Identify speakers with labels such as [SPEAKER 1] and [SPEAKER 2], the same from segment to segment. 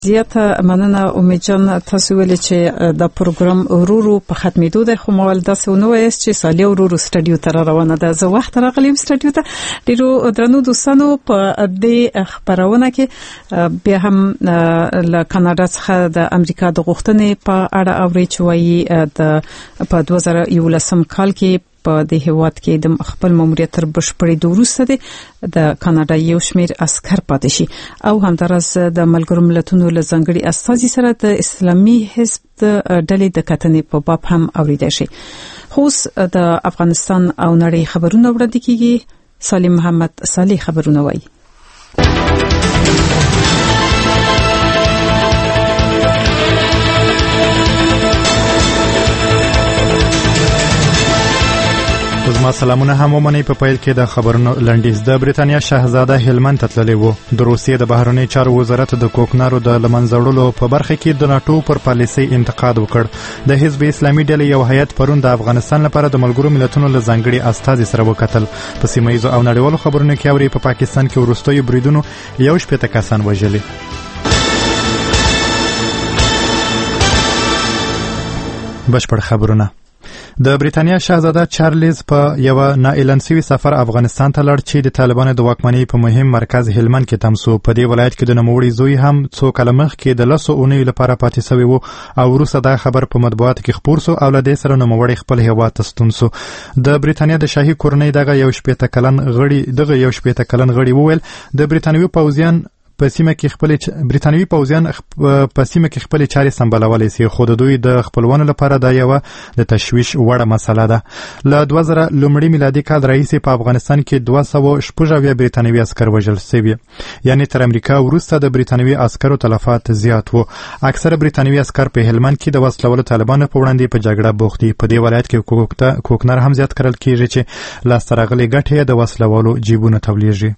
[SPEAKER 1] زیاته مننه امید جان. تاسو ویل چې دا پروګرام ورو په ختمېدو دی، خو مول داسې ونه وایست چې سالي ورو سټډیو ته روانه ده. زه وخت راغلم سټډیو ته. ډیرو درنو دوستانو په دې خبرونه کې بیا هم له کاناډا څخه د امریکا د غوښتنې په اړه اوري چې وایي په 2011 کال کې په دې هیواد کې د خپل ماموریت تر بشپړېدو وروسته د کاناډا یو شمېر عسکر پاتې شي او همداراز د ملګرو ملتونو له ځانګړي استازي سره د اسلامي حزب د ډلې د کتنې په باب هم اوریدل شي. خو د افغانستان او نړۍ خبرونه وړاندې کیږي. سالم محمد صالح خبرونه وایي.
[SPEAKER 2] زما سلامونه هم ومنئ. په پیل کې د خبرونو لنډیز. د بریتانیا شاهزاده هلمند ته تللی و. د روسیې د بهرنی چارو وزارت د کوکنارو د لمنځوړلو په برخه کې د ناتو پر پالیسۍ انتقاد وکړ. د حزب اسلامي ډلې یو هیئت پرون د افغانستان لپاره د ملګرو ملتونو له ځانګړي استازي سره وکتل. په سیمه ییزو او نړیوالو خبرونو کې اوري په پاکستان کې وروستیو بریدونو 11 کسان وژلي. بشپړ خبرونه. د بریتانیا شاهزاده چارلز په یو نااعلان شوی سفر افغانستان ته لړ چې د طالبانو د واکمنۍ په مهم مرکز هلمند کې تم شو. په دې ولایت کې د نوموړي زوی هم څو کاله مخکې د 10 اونیو لپاره پاتې شوی و او وروسته دا خبر په مطبوعاتو کې خپور شو او له دې سره نوموړي خپل هیواد ته ستون شو. د بریتانیا د شاهي کورنۍ دغه یو شپېته کلن غړي وویل د بریتانوي پوځیان په سیمه کې خپل چارې سمبالولای شي، خو د دوی د خپلوانو لپاره دا یو د تشویش وړ مسله ده. له 2000 لومړي میلادي کال راهیسې په افغانستان کې 216 بریتانوي عسکر وژل شوي، یعنی تر امریکا وروسته د بریتانوي عسکرو تلفات زیات وو. اکثره بریتانوي عسکر په هلمند کې د وسلوالو طالبانو په وړاندې په جګړه بوخت دي. په دې ولایت کې کوکنار هم زیات کرل کیږي چې لاسته راغلي ګټې د وسلوالو جیبونو تولیږي.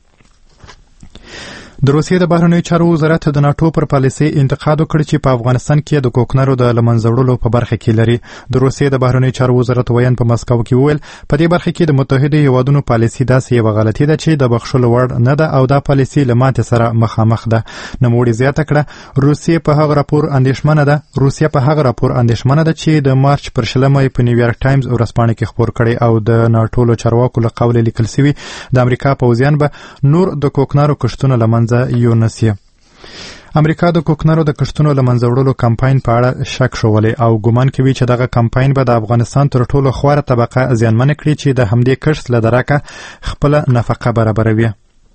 [SPEAKER 2] د روسیې د بهرنیو چارو وزارت د ناتو پر پالیسۍ انتقاد وکړ چې په افغانستان کې د کوکنارو د لمنځوړلو په برخه کې لري. د روسیې د بهرنیو چارو وزارت ویان په مسکو کې وویل په دې برخه کې د متحده هیوادونو پالیسۍ داسې یو غلطي ده چې د بخښلو وړ نه ده او دا پالیسۍ له ماتې سره مخامخ ده. نوموړي زیاته کړه روسیه په هغه راپور اندېښمنه ده چې د مارچ پر 20 په نیویارک ټایمز ورځپاڼه کې خپور کړي او د ناتو له چارواکو له قوله لیکل شوی د امریکا پوځیان به نور د کوکنارو کښتونه لمنځه یونسي. امریکا د کوکنارو د کښتونو لمنځه وړلو کمپاین په اړه شک شولی او ګمان کوي چې دغه کمپاین به د افغانستان تر ټولو خواره طبقه زیانمنه کړي چې د همدې کښت له درکه خپله نفقه برابروي.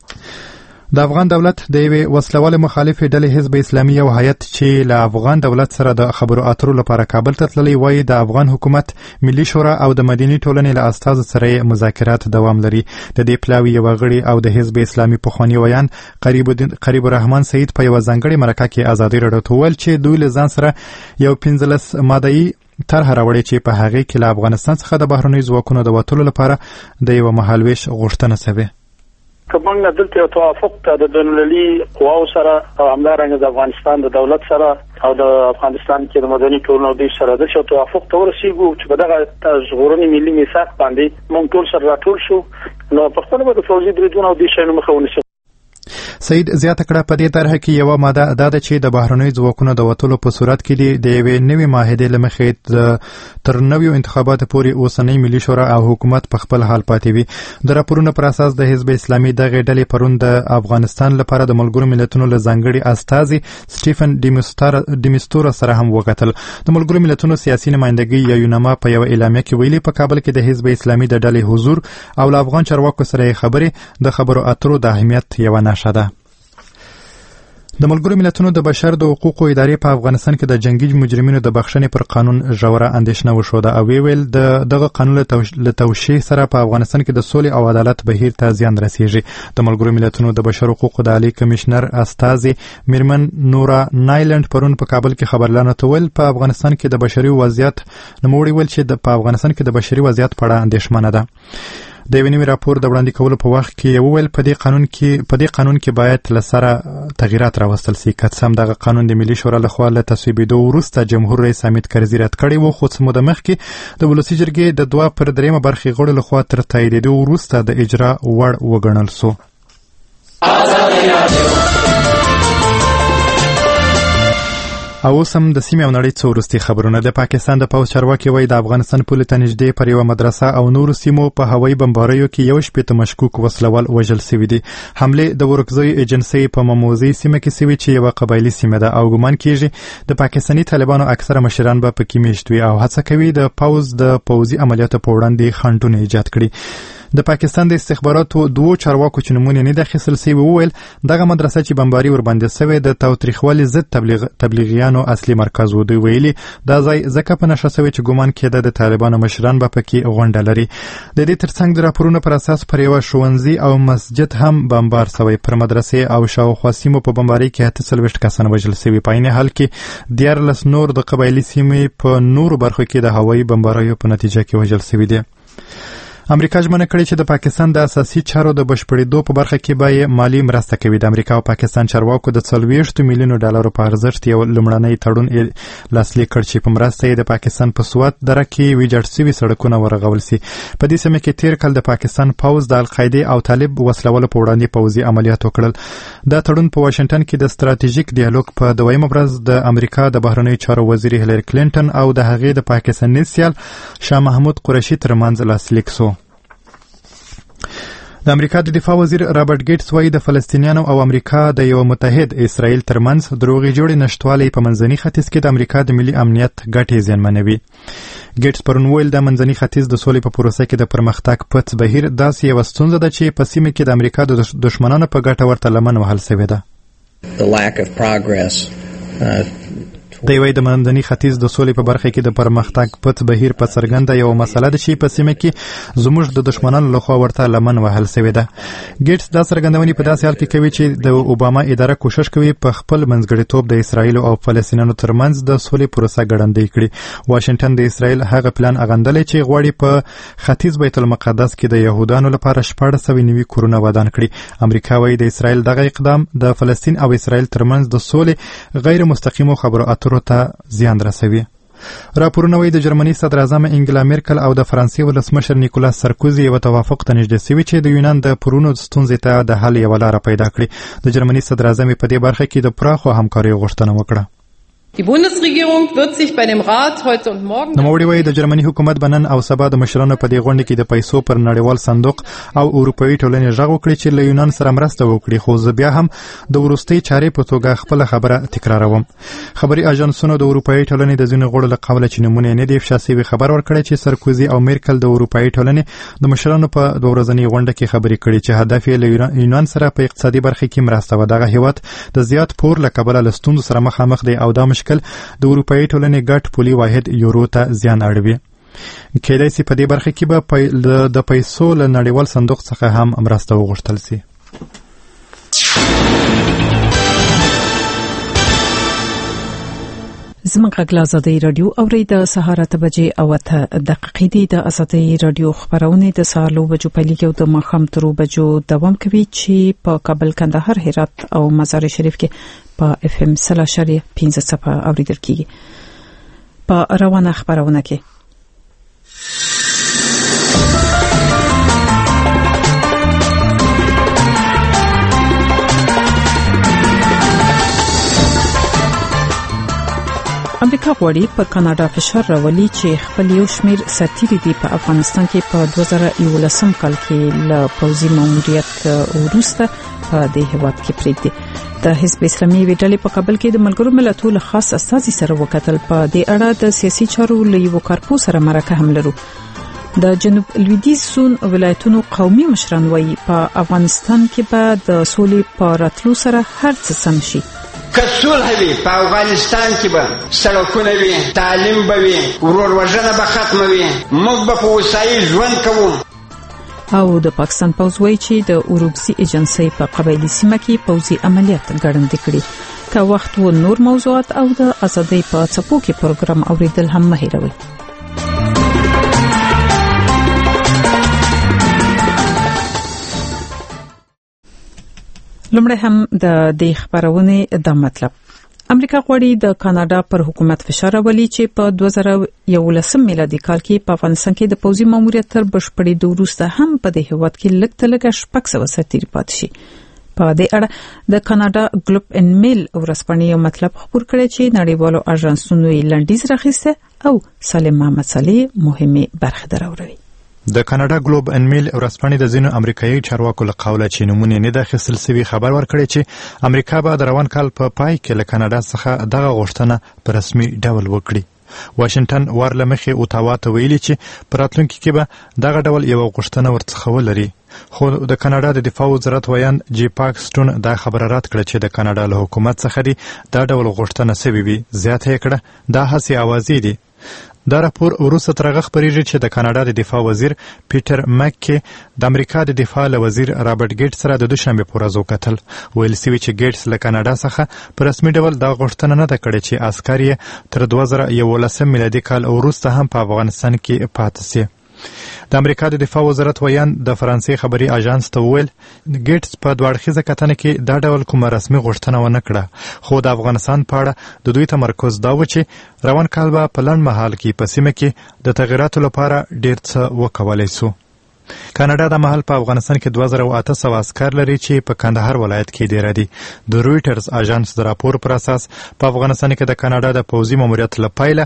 [SPEAKER 2] د افغان دولت د یوې وسلوالې مخالفې ډلې حزب اسلامي یو هیئت چې له افغان دولت سره د خبرو اترو لپاره کابل ته تللی وایي د افغان حکومت، ملي شورا او د مدني ټولنې له استازو سره مذاکرات دوام لري. د دې پلاوي یو غړي او د حزب اسلامي پخوانی ویان قریب الرحمن سعید په یو ځانګړي مرکه کې ازادي راډیو ته وویل چې دوی له ځان سره یو 15 ماده‌ای طرح راوړي چې په هغې کې له افغانستان څخه د بهرنیو ځواکونو د وتلو لپاره د یو مهالویش غوښتنه شوې.
[SPEAKER 3] کمنګ دلته توافق ته د بین‌المللي قواو سره او همدارنګه د افغانستان د دولت سره او د افغانستان کې د مدني ټولنو د سره د توافق ته ورسیږو چې په دغه ژغورنې ملي میثاق باندې موږ ټول سره راټول شو نو په خپل د فوزي بریدونو د شینو مخه ونیسو.
[SPEAKER 2] سعید زیاته کړه په دې طرح کې یو ماده دا ده چې د بهرنیو ځواکونو د وتلو په صورت کې د یوې نوې معاهدې له مخې تر نویو انتخاباتو پورې اوسنۍ ملي شورا او حکومت په خپل حال پاتې وي. د راپورونو پر اساس د حزب اسلامي دغه ډلې پرون د افغانستان لپاره د ملګرو ملتونو له ځانګړي استازي سټیفن ډیمستور سره هم وکتل. د ملګرو ملتونو سیاسي نمائندګي یونما په یو اعلامیه کې ویلي په کابل کې د حزب اسلامي د ډلې حضور او له افغان چارواکو سره خبرې د خبرو اترو د اهمیت یو نښه ده. د ملګرو ملتونو د بشر د حقوقو ادارې په افغانستان کې د جنگي مجرمینو د بخښنې پر قانون ژوره اندېښنه وښوده او ویل دغه قانون له توشیح سره په افغانستان کې د سولې او عدالت بهیر ته زیان رسیږي. د ملګرو ملتونو د بشر حقوقو د عالی کمشنر استازي میرمن نورا نایلند پرون په کابل کې خبرلانه تول په افغانستان کې د بشري وضعیت نوموړي ویل چې په افغانستان کې د بشري وضعیت په اړه اندېښمنه ده. د یو نوي راپور د وړاندې کولو په وخت کې وویل په دې قانون کې باید له سره تغییرات راوستل شي. که څه هم دغه قانون د ملي شورا لخوا له تصویبېدو وروسته جمهور رئیس حامد کرزي رد کړی و، خو څه موده مخکې د ولسي جرګې د 2/3 برخې غړو لخوا تر تاییدېدو وروسته د اجرا وړ وګڼل شو. او سم د سیمې او نړۍ څو وروستي خبرونه. د پاکستان د پوځ چارواکي وایي د افغانستان پولې ته نږدې پر یوه مدرسه او نورو سیمو په هوایي بمباریو کې 1 مشکوک وسلوال وژل شوي دي. حمله د ورکزۍ ایجنسۍ په مموزي سیمه کې شوې چې یوه قبایلي سیمه ده او ګمان کیږي د پاکستاني طالبانو اکثره مشران به پکې میشت وي او هڅه کوي د پوځ د پوځي عملیاتو په وړاندې خنډونه ایجاد کړي. د پاکستان د استخباراتو دوه چارواکو چې نمونه نه د اخیستل شوی وویل دغه مدرسه چې بمباري ور باندې شوی د تاوتریخوالي ضد تبلیغیانو اصلي مرکز و. دوی ویلي دا ځای ځکه په نشه شوی چې ګومان کېده د طالبانو مشران به پکې غونډه لري. د دې ترڅنګ د راپورونو پر اساس پر یو ښوونځي او مسجد هم بمبار شوی. پر مدرسې او شاوخوا سیمو په بمباري کې 48 کسان وژل شوي. په عین حال کې 14 نور د قبایلي سیمې په نورو برخو کې د هوایي بمباریو په نتیجه کې وژل شوي دي. امریکا ژمنه کړې چې د پاکستان د اساسي چارو د بشپړېدو په برخه کې به مالی مرسته کوي. د امریکا او پاکستان چارواکو د 40 میلیونو ډالرو په ارزښت یو لومړنی تړون لاسلیک کړ چې په مرسته یې د پاکستان په سوات دره کې ویجاړ شوي سړکونه ورغول شي. په دې سیمه کې تیر کال د پاکستان پوځ د القاعده او طالب وسلوالو په وړاندې پوځي عملیات وکړل. دا تړون په واشنگټن کې د ستراتیژیک ډیالوګ په دویمه ورځ د امریکا د بهرنیو چارو وزیر هیلری کلینټن او د هغې د پاکستاني سیال شاه محمود قریشي ترمنځ لاسلیک شو. د امریکا د دفاع وزیر رابرټ ګیټس وایي د فلسطینیانو او امریکا د یو متحد اسرائیل ترمنځ دروغي جوړې نشټوالی په منځني ختیځ کې د امریکا د ملي امنیت ګټې زیانمنوي. ګیټس پرون ویل د منځني ختیځ د سولې په پروسه کې د پرمختګ پټ بهیر داسې یوه ستونزه ده چې په سیمه کې د امریکا د دشمنانو په ګټه ورته لمن وهل شوې ده. د یوې د منځني ختیځ د سولې په برخه کې د پرمختګ پټ بهیر په څرګنده یو مسله ده چې په سیمه کې زموږ د دشمنانو لخوا ورته لمن وهل شوې ده. ګیټس دا څرګندونې په داسې حال کې کوي چې د اوباما اداره کوشش کوي په خپل منځګړیتوب د اسرائیل او فلسطینیانو ترمنځ د سولې پروسه ګړندۍ کړي. واشنگټن د اسرائیل هغه پلان اغندلی چې غواړي په ختیځ بیت المقدس کې د یهودانو لپاره 1490 کورونه ودان کړي. امریکا وايي د اسرائیل دغه اقدام د فلسطین او اسرائیل ترمنځ د سولې غیر مستقیمو خبرو اترو ته زیان رسوي. راپورونه وایي د جرمني صدر اعظم انګلا میرکل او د فرانسې ولسمشر نیکولاس سارکوزي یو توافق ته نږدې شوي چې د یونان د پرونو ستونزې ته د حل یوه لاره پیدا کړي. د جرمني صدر اعظم په دې برخه کې د پراخو همکاریو غوښتنه وکړه.
[SPEAKER 4] Die Bundesregierung wird sich bei dem Rat heute und morgen
[SPEAKER 2] نوموړي وایي د جرمني حکومت بنن او سبا د مشرانو په دې غونډه کې د پیسو پر نړیوال صندوق او اروپאי ټولنې غږ وکړي چې له یونان سره مرسته وکړي. خو زه بیا هم د وروستۍ چارې په توګه خپل خبره تکراروم. خبري اژانسونو د اروپאי ټولنې د ځینو غړو له قبله چې نمونه نه دی افشا شوي خبر ورکړی چې سارکوزي او میرکل د اروپאי ټولنې د مشرانو په دوه ورځنۍ غونډه کې خبرې کړي چې هدف یې له یونان سره په اقتصادي برخه کې مرسته و. دغه هیواد د زیات پور له کبله له ستونزو سره مخامخ دی او دا مشکل د اروپאי ټولنې ګډ پولي واحد یورو ته زیان اړوي. کېدای شي په دې برخه کې به د پیسو له نړیوال صندوق څخه هم مرسته وغوښتل شي.
[SPEAKER 1] زموږ غږ ازادي رادیو اوري د سهار 8 بجې او 8 دقیقې دي. د ازادي رادیو خبرونه د سهار لو بجو پیلېږي او د ماښام تر بجو دوام کوي چې په کابل، کندهار، هرات او مزار شریف کې په FM 3.15 صفه اوریدل کیږي. په روانه خبرونه کې امریکا غواړي په کاناډا فشار راولي چې خپل یو شمیر سرتیري دي په افغانستان کې په 2011 کال کې له پوځي ماموریت وروسته په دې هیواد کې پریږدي. د حزب اسلامي ویډلې په کابل کې د ملګرو ملتونو خاص استازي سره وکتل. په دې اړه د سیاسي چارو لیو کارپو سره مرکه هم لرو. د جنوب لویدیځ زون ولایتونو قومي مشران وایي په افغانستان کې به د سولې په راتلو سره هر څه سم شي.
[SPEAKER 5] که صلح وي په افغانستان کې به سړکونه وي، تعلیم به وي، ورور به ختمه وي، موږ به په وسایي ژوند کوو.
[SPEAKER 1] او د پاکستان پوځ وایي چې د اورکزۍ ایجنسۍ په قبایلي سیمه کې پوځي عملیات ګړندې کړي. که وخت و نور موضوعات او د ازادۍ په څپو کې پروګرام اوریدل هم مه هېروئ. لومړی هم د دې خبرونه د مطلب. امریکا غواړي د کاناډا پر حکومت فشار راولي چې په 2011 میلادي کال کې په افغانستان کې د پوځي ماموریت تر بشپړېدو وروسته هم په دې هیواد کې لږ تر لږه 600 سرتیري پاتې شي. په دې اړه د کاناډا ګلوب ان میل ورځپاڼې یو مطلب خبر کړی چې نړیوالو اژانسونو یې لنډیز راخیسته او سالم محمد صالح مهمه برخه دراوړي.
[SPEAKER 2] د کاناډا ګلوب ان میل ورځپاڼې د ځینو امریکایي چارواکو له قوله چې نمونه نه د اخیستل سوي خبر ورکړی چې امریکا به د روان کال په پای کې له کاناډا څخه دغه غوښتنه په رسمي ډول وکړي. واشنگټن ورلمخه اوټاوا ته ویلي چې په راتلونکي کې به دغه ډول یو غوښتنه ورڅخه ولري. خو د کاناډا د دفاع وزارت ویان جی پاک سټون دا خبره رد کړه چې د کاناډا له حکومت څخه دی دا ډول غوښتنه سوي وي. زیاته یې کړه دا هڅې اوازې دي. دا راپور وروسته ترغه خبرېږي چې د کاناډا د دفاع وزیر پیټر مکې د امریکا د دفاع وزیر رابرټ ګیټس سره د دوشنبه په ورځ وکتل. ویل سوي چې ګیټس له کاناډا څخه په رسمي ډول دا غوښتنه نه ده کړې چې عسکر یې تر 2011 میلادي کال وروسته هم په افغانستان کې پاتې شي. د امریکا د دفاع وزارت ویان د فرانسې خبري اژانس ته ویل ګیټس په دوړخیزه کتنه کې دا ډول کومه رسمي غوښتنه ونه کړه. خو د افغانستان په اړه د دوی تمرکز دا و چې روان کال به په لنډ مهال کې په سیمه کې د تغیراتو لپاره ډیر څه وکولای شو. کاناډا د مهال په افغانستان کې 2800 عسكر لري چې په کندهار ولایت کې ډیر دي. د رويټرز اژانس د راپور پر اساس په افغانستان کې د کاناډا د پوځي ماموریت لپاره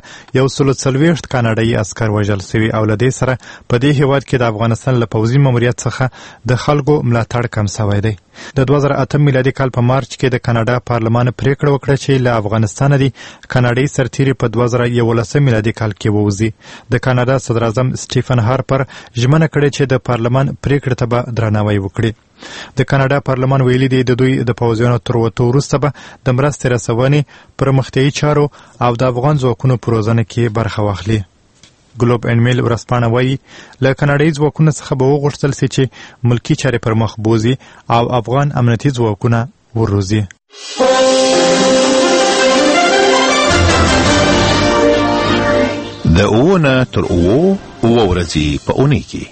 [SPEAKER 2] 140 کاناډایي عسكر وژل شوي او لدې سره په دې هیواد کې د افغانستان له پوځي ماموریت څخه د خلکو ملاتړ کم شوی دی. د 2008 میلادي کال په مارچ کې د کاناډا پارلمان پریکړه وکړه چې له افغانستان دی کاناډایي سرتیري په 2011 میلادي کال کې ووزي. د کاناډا صدر اعظم سټیفن هارپر ژمنه کړې چې د پارلمان پریکړه ته به درناوی وکړي. د کاناډا پارلمان ویلي دی د دوی د پوځیانو تر وته وروسته به د مرستې رسونې پرمختیایي چارو او د افغان ځواکونو پروژنه کې برخه واخلي. ګلوب ان میل ورځپاڼه وایي له کاناډایي ځواکونو څخه به وغوښتل شي چې ملکی چارې پر مخ بوزي او افغان امنیتي ځواکونه وروزي.
[SPEAKER 6] د اوونه تر اوو ورځې په اونۍ کې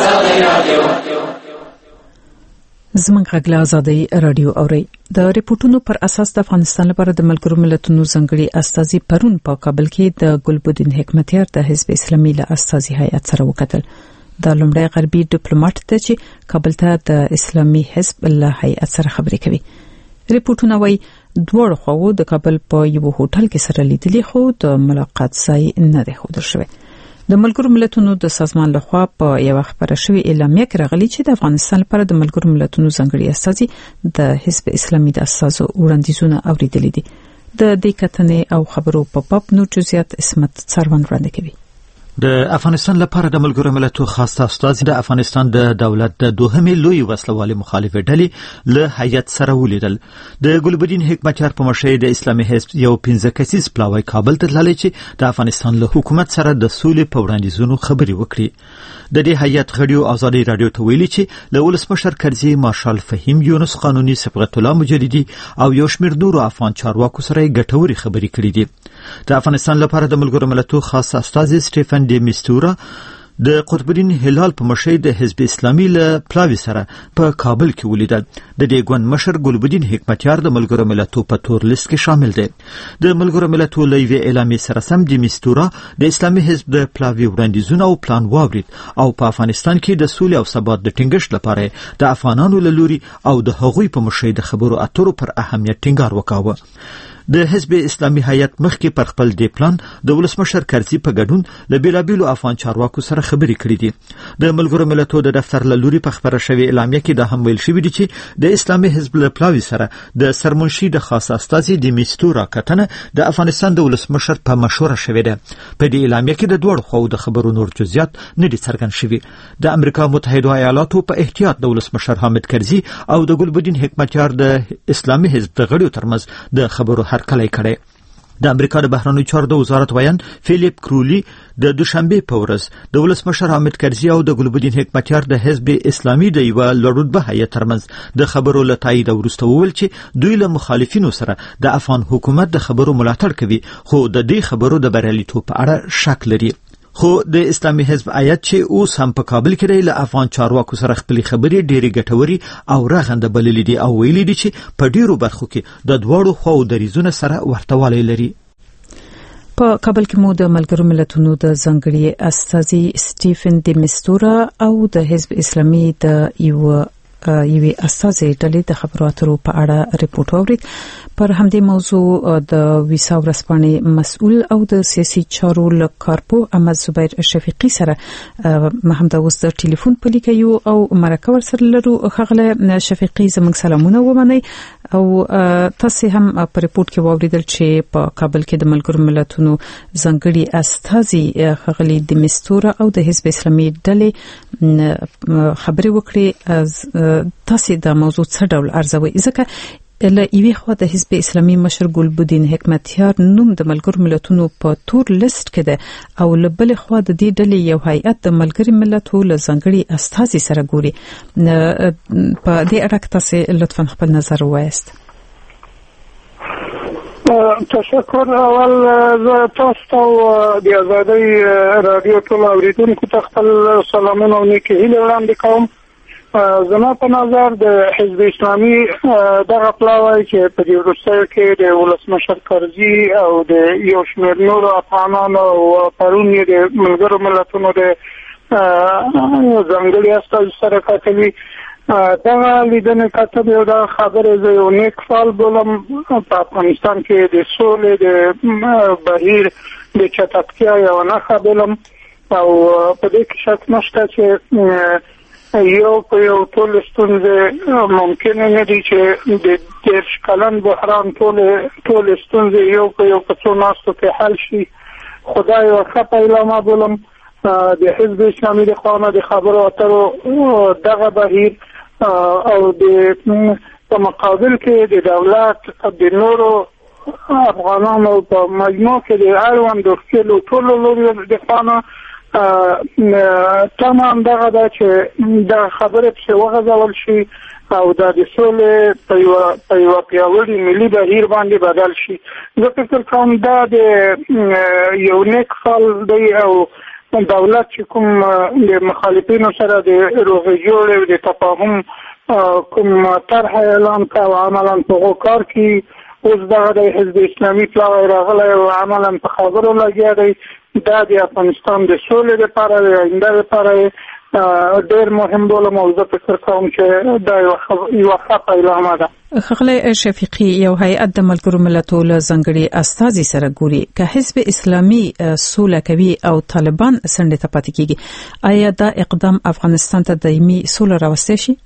[SPEAKER 1] زمونږ غږ له ازادۍ رادیو اوري. د ریپورتونو پر اساس د افغانستان لپاره د ملګرو ملتونو ځانګړي استازي پرون په کابل کې د ګلبدین حکمتیار د حزب اسلامي له استازي هیئت سره وکتل. د لومړی غربي ډیپلوماټ ته چې کابل ته د اسلامي حزب له هیئت سره خبرې کوي. ریپورتونه وايي دوه خواو د کابل په یو هوټل کې سره لیدلي خو د ملاقات ځای نه دی ښودل شوی. د ملګرو ملتونو د سازمان لخوا په یو خبره شوی اعلامیه کې راغلی چې د افغانستان لپاره د ملګرو ملتونو ځانګړي استازي د حزب اسلامي د اساسو وړاندیزونه اوریدلي دي. د دې کتنې او خبرو په باب نور جزئیات اسمت څرګند وړاندې کوي.
[SPEAKER 7] د افغانستان لپاره د ملګرو ملتونو خاص استازي د افغانستان د دولت د دوهمې لوی وسلوالې مخالفه ډلې له هیئت سره ولیدل. د ګلبدین حکمتیار په مشرۍ د اسلامي حزب یو 15 کسیز پلاوی کابل ته تللی چې د افغانستان له حکومت سره د سولې په وړاندیزونو خبرې وکړي. د دې هیئت غړیو ازادي رادیو ته ویلي چې له ولسمشر کرزي مارشال فهیم یونس قانوني صبغت الله مجددي او یو شمېر نورو افغان چارواکو سره ګټورې خبرې کړې دي. د افغانستان لپاره د ملګرو ملتونو خاص استازي سټیفن ډي میستورا د قطب الدین هلال په مشرۍ د حزب اسلامي له پلاوي سره په کابل کې ولیدل. د دې ګوند مشر ګلبدین حکمتیار د ملګرو ملتونو په تور لیست کې شامل دی. د ملګرو ملتونو له یوې اعلامیې سره سم د میستورا د اسلامي حزب د پلاوي وړاندیزونه او پلان واورید او په افغانستان کې د سولې او ثبات د ټینګښت لپاره د افغانانو له لوري او د هغوی په مشرۍ د خبرو اترو پر اهمیت ټینګار وکاوه. د حزب اسلامي هیئت مخکې پر خپل دی پلان د ولسمشر کرزي په ګډون له بیلابیلو افغان چارواکو سره خبرې کړې دي. د ملګرو ملتونو د دفتر له لوري په خبره شوې اعلامیه کې دا هم ویل شوي دي چې د اسلامي حزب له پلاوي سره د سرمنشي د خاص استازي د میستورا کتنه د افغانستان د ولسمشر په مشوره شوې ده. په دې اعلامیه کې د دوړ خو د خبرو نور جزئیات نه دي څرګند شوي. د امریکا متحده ایالاتو په احتیاط د ولسمشر حامد کرزي او د ګلبدین حکمتیار د اسلامي حزب د غړیو ترمنځ د خبرو هرکلی کړی. د امریکا د بهرنیو چارو د وزارت ویان فیلیپ کرولی د دوشنبه په ورځ د ولسمشر حامد کرزي او د ګلبدین حکمتیار د حزب اسلامي د یو لوړرتبه هیئت ترمنځ د خبرو له تایید وروسته وویل چې دوی له مخالفینو سره د افغان حکومت د خبرو ملاتړ کوي خو د دې خبرو د بریالیتوب په اړه شک لري. خو د اسلامي حزب آیت چې اوس هم په کابل کې له افغان چارواکو سره خپل خبرې ډېری ګټوري او رغنده بللې دي او ویلي دي چې په ډیرو برخو کې د دواړو خواو دریزونه سره ورتهوالی لري.
[SPEAKER 1] په کابل کې مو د ملګرو ملتونو د ځانګړي استازي سټیفن ډي میستورا او د حزب اسلامي د یو یوې استازي ډلې د خبرو اترو په اړه ریپورت اورید. پر همدې موضوع د ویسا ورسپانې مسؤل او د سیاسي چارو لکارپو احمد زبیر شفیقي سره محمد اوس د ټلیفون په لیکه یو او مرکه ورسره لرو. خغله شفیقي زموږ سلامونه ومنئ او تاسو هم په ریپورت کې واوریدل چې په کابل کې د ملګرو ملتونو ځانګړي استازي خغلی د مستوره او د حزب اسلامي ډلې خبرې وکړي. تاسو د موضوع څه ډول ارزوي؟ ځکه له یوې خوا د حزب اسلامي مشر ګلبدین حکمتیار نوم د ملګرو ملتونو په تور لیست کې ده او له بلې خوا د دې ډلې یو هیئت د ملګرو ملتونو له ځانګړي استازي سره ګوري. په دې اړه تاسو لطفا خپل نظر ووایاست.
[SPEAKER 3] تشکر. اول تاسو ته د آزادۍ رادیو ټول اوریدونکو ته خپل سلامونه او نیکې هیلې وړاندې کوم. زما په نظر د حزب اسلامي دغه پلاوی چې په دې وروستیو کې د ولسمشر کرزي او د یو شمېر نورو افغانانو او پرون یې د ملګرو ملتونو د ځانګړي استازي سره کتلي، دغه لیدنې کتل یو د خبرې زه یو نیک فال بولم. په افغانستان کې د سولې د بهیر د چټکتیا یو نښه بولم او په دې کې شک نشته چې یو په یو ټول ستونزې ممکن نه دي چې د 30 کلن بحران ټول ستونزې یو په یو په څو ناستو کې حل شي. خدای ورخه پیلامه بولم د حزب اسلامي د خانه د خبرو اترو دغه بهیر او د په مقابل کې د دولت د نورو افغانانو په مجموع کې د اړوندو خلکو ټول لوري د خانه تمام دغه دا چې د خبرې په وغځول شي او د سولې په یو پیاوړي ملي بهیر باندې بدل شي. زه فکر کوم دا د یو نیک فال دی او دولت چې کوم د مخالفینو سره د روغې جوړې او د تفاهم کوم طرح اعلان کا او عملا په کار کې اوس دغه د حزب اسلامي پلاوی راغلی او عملا په خبرو لګیا دی. دا د افغانستان د سولې لپاره د آینده لپاره ډېر مهم بولم او زه فکر کوم چې دا یو ښه پیلامه ده.
[SPEAKER 1] خغله شفیقي یو هیئت د ملګرو ملتونو له ځانګړي استازي سره ګوري. که حزب اسلامي سوله کوي او طالبان څنډه ته پاتې کیږي، آیا دا اقدام افغانستان ته دایمي سوله راوستي شي؟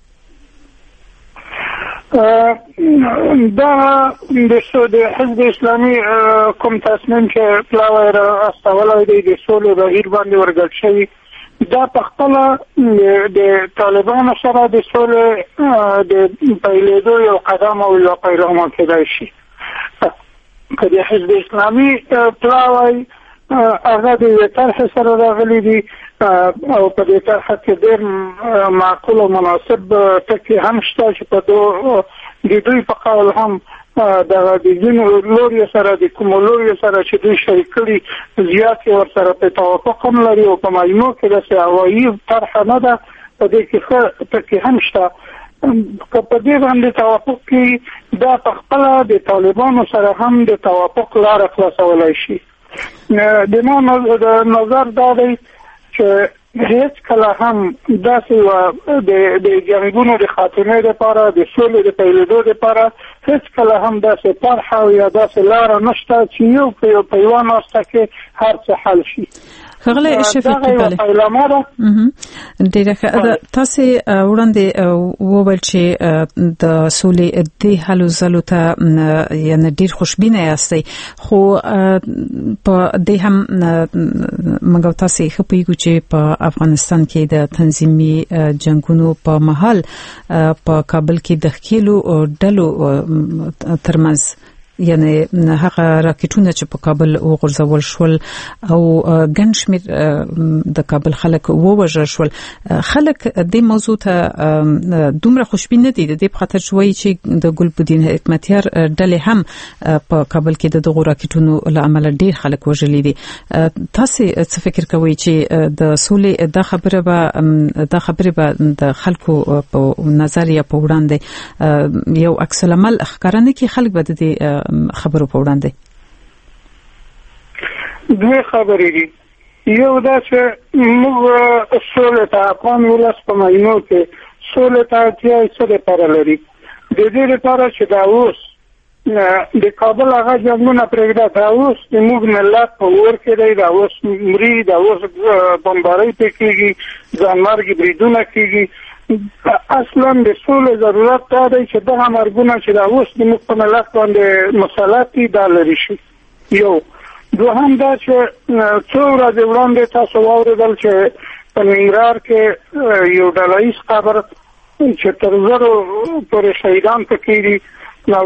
[SPEAKER 3] دا د حزب اسلامي کوم تصمیم چې پلاوی را استولی دی د سولې بهیر باندې ورګډ شوي، دا په خپله د طالبانو سره د سولې د پیلېدو یو قدم او یو پیغام کېدای شي. که د حزب اسلامي پلاوی هغه د یوې طرحې سره راغلی دي او په دې طرحه کې ډېر معقول او مناسب ټکي هم شته چې په د دوی په قول هم دغه د ځینو لوري سره د کومو لوري سره چې دوی شریک کړي زیات ورسره په توافق هم لري او په مجموع کې داسې هوایي طرحه نه ده. په دې کې ښه ټکي هم شته. که په دې باندې توافق کې دا په خپله د طالبانو سره هم د توافق لاره خلاصولی شي. د ما نظر دا دی چې هیڅ کله هم داسې د جنګونو د خاتمې لپاره د سولې د پیلېدو لپاره هیڅ کله هم داسې طرحه او یا داسې لاره نشته چې یو په یوه ناسته کې هر څه حل شي.
[SPEAKER 1] خغله شفیقي ډیره تاسو وړاندې وویل چې د سولې د حل زلو ته یعنی ډیر خوشبینه یاستئ، خو په دې هم موږ تاسو خپېږو چې په افغانستان کې د تنظیمي جنگونو په محل په کابل کې د خېلو ډلو ترمنځ یعنی هغه راکټونه چې په کابل وغورځول شول او ګڼ شمېر د کابل خلک ووژل شول، خلک د موضوع ته دومره خوشبین نه دي د دې په خاطر شوی چې د ګلبدین حکمتیار ډلې هم په کابل کې د دغو راکټونو له امله ډیر خلک وژلي دي. تاسو څه فکر کوئ چې د سولې دا خبره به د خلکو په نظر یا په وړاندې یو عکس العمل ښکارانه کې خلک به د خبرو په وړاندې
[SPEAKER 3] دوه خبرې دي. یو دا چې موږ سولې ته افغان ولس په مجموع کې
[SPEAKER 8] سولې ته اړتیا یې څه لپاره لري؟ د دې لپاره چې دا اوس د کابل هغه جنګونه پرېږده، دا اوس زموږ ملت په اور کې دی، دا اوس مري، دا اوس بمبارۍ پې کېږي، ځانمرګي بریدونه کېږي. اصلا د سولې ضرورت دا دی چې دغه مرګونه چې دا اوس زموږ په ملت باندې مسلط دي دا لرې شي. یو دوهم دا چې څو ورځې وړاندې تاسو واورېدل چې په ننګرهار کې یو ډله ییز قبر چې تر زرو پورې شهیدان پکې دي، نو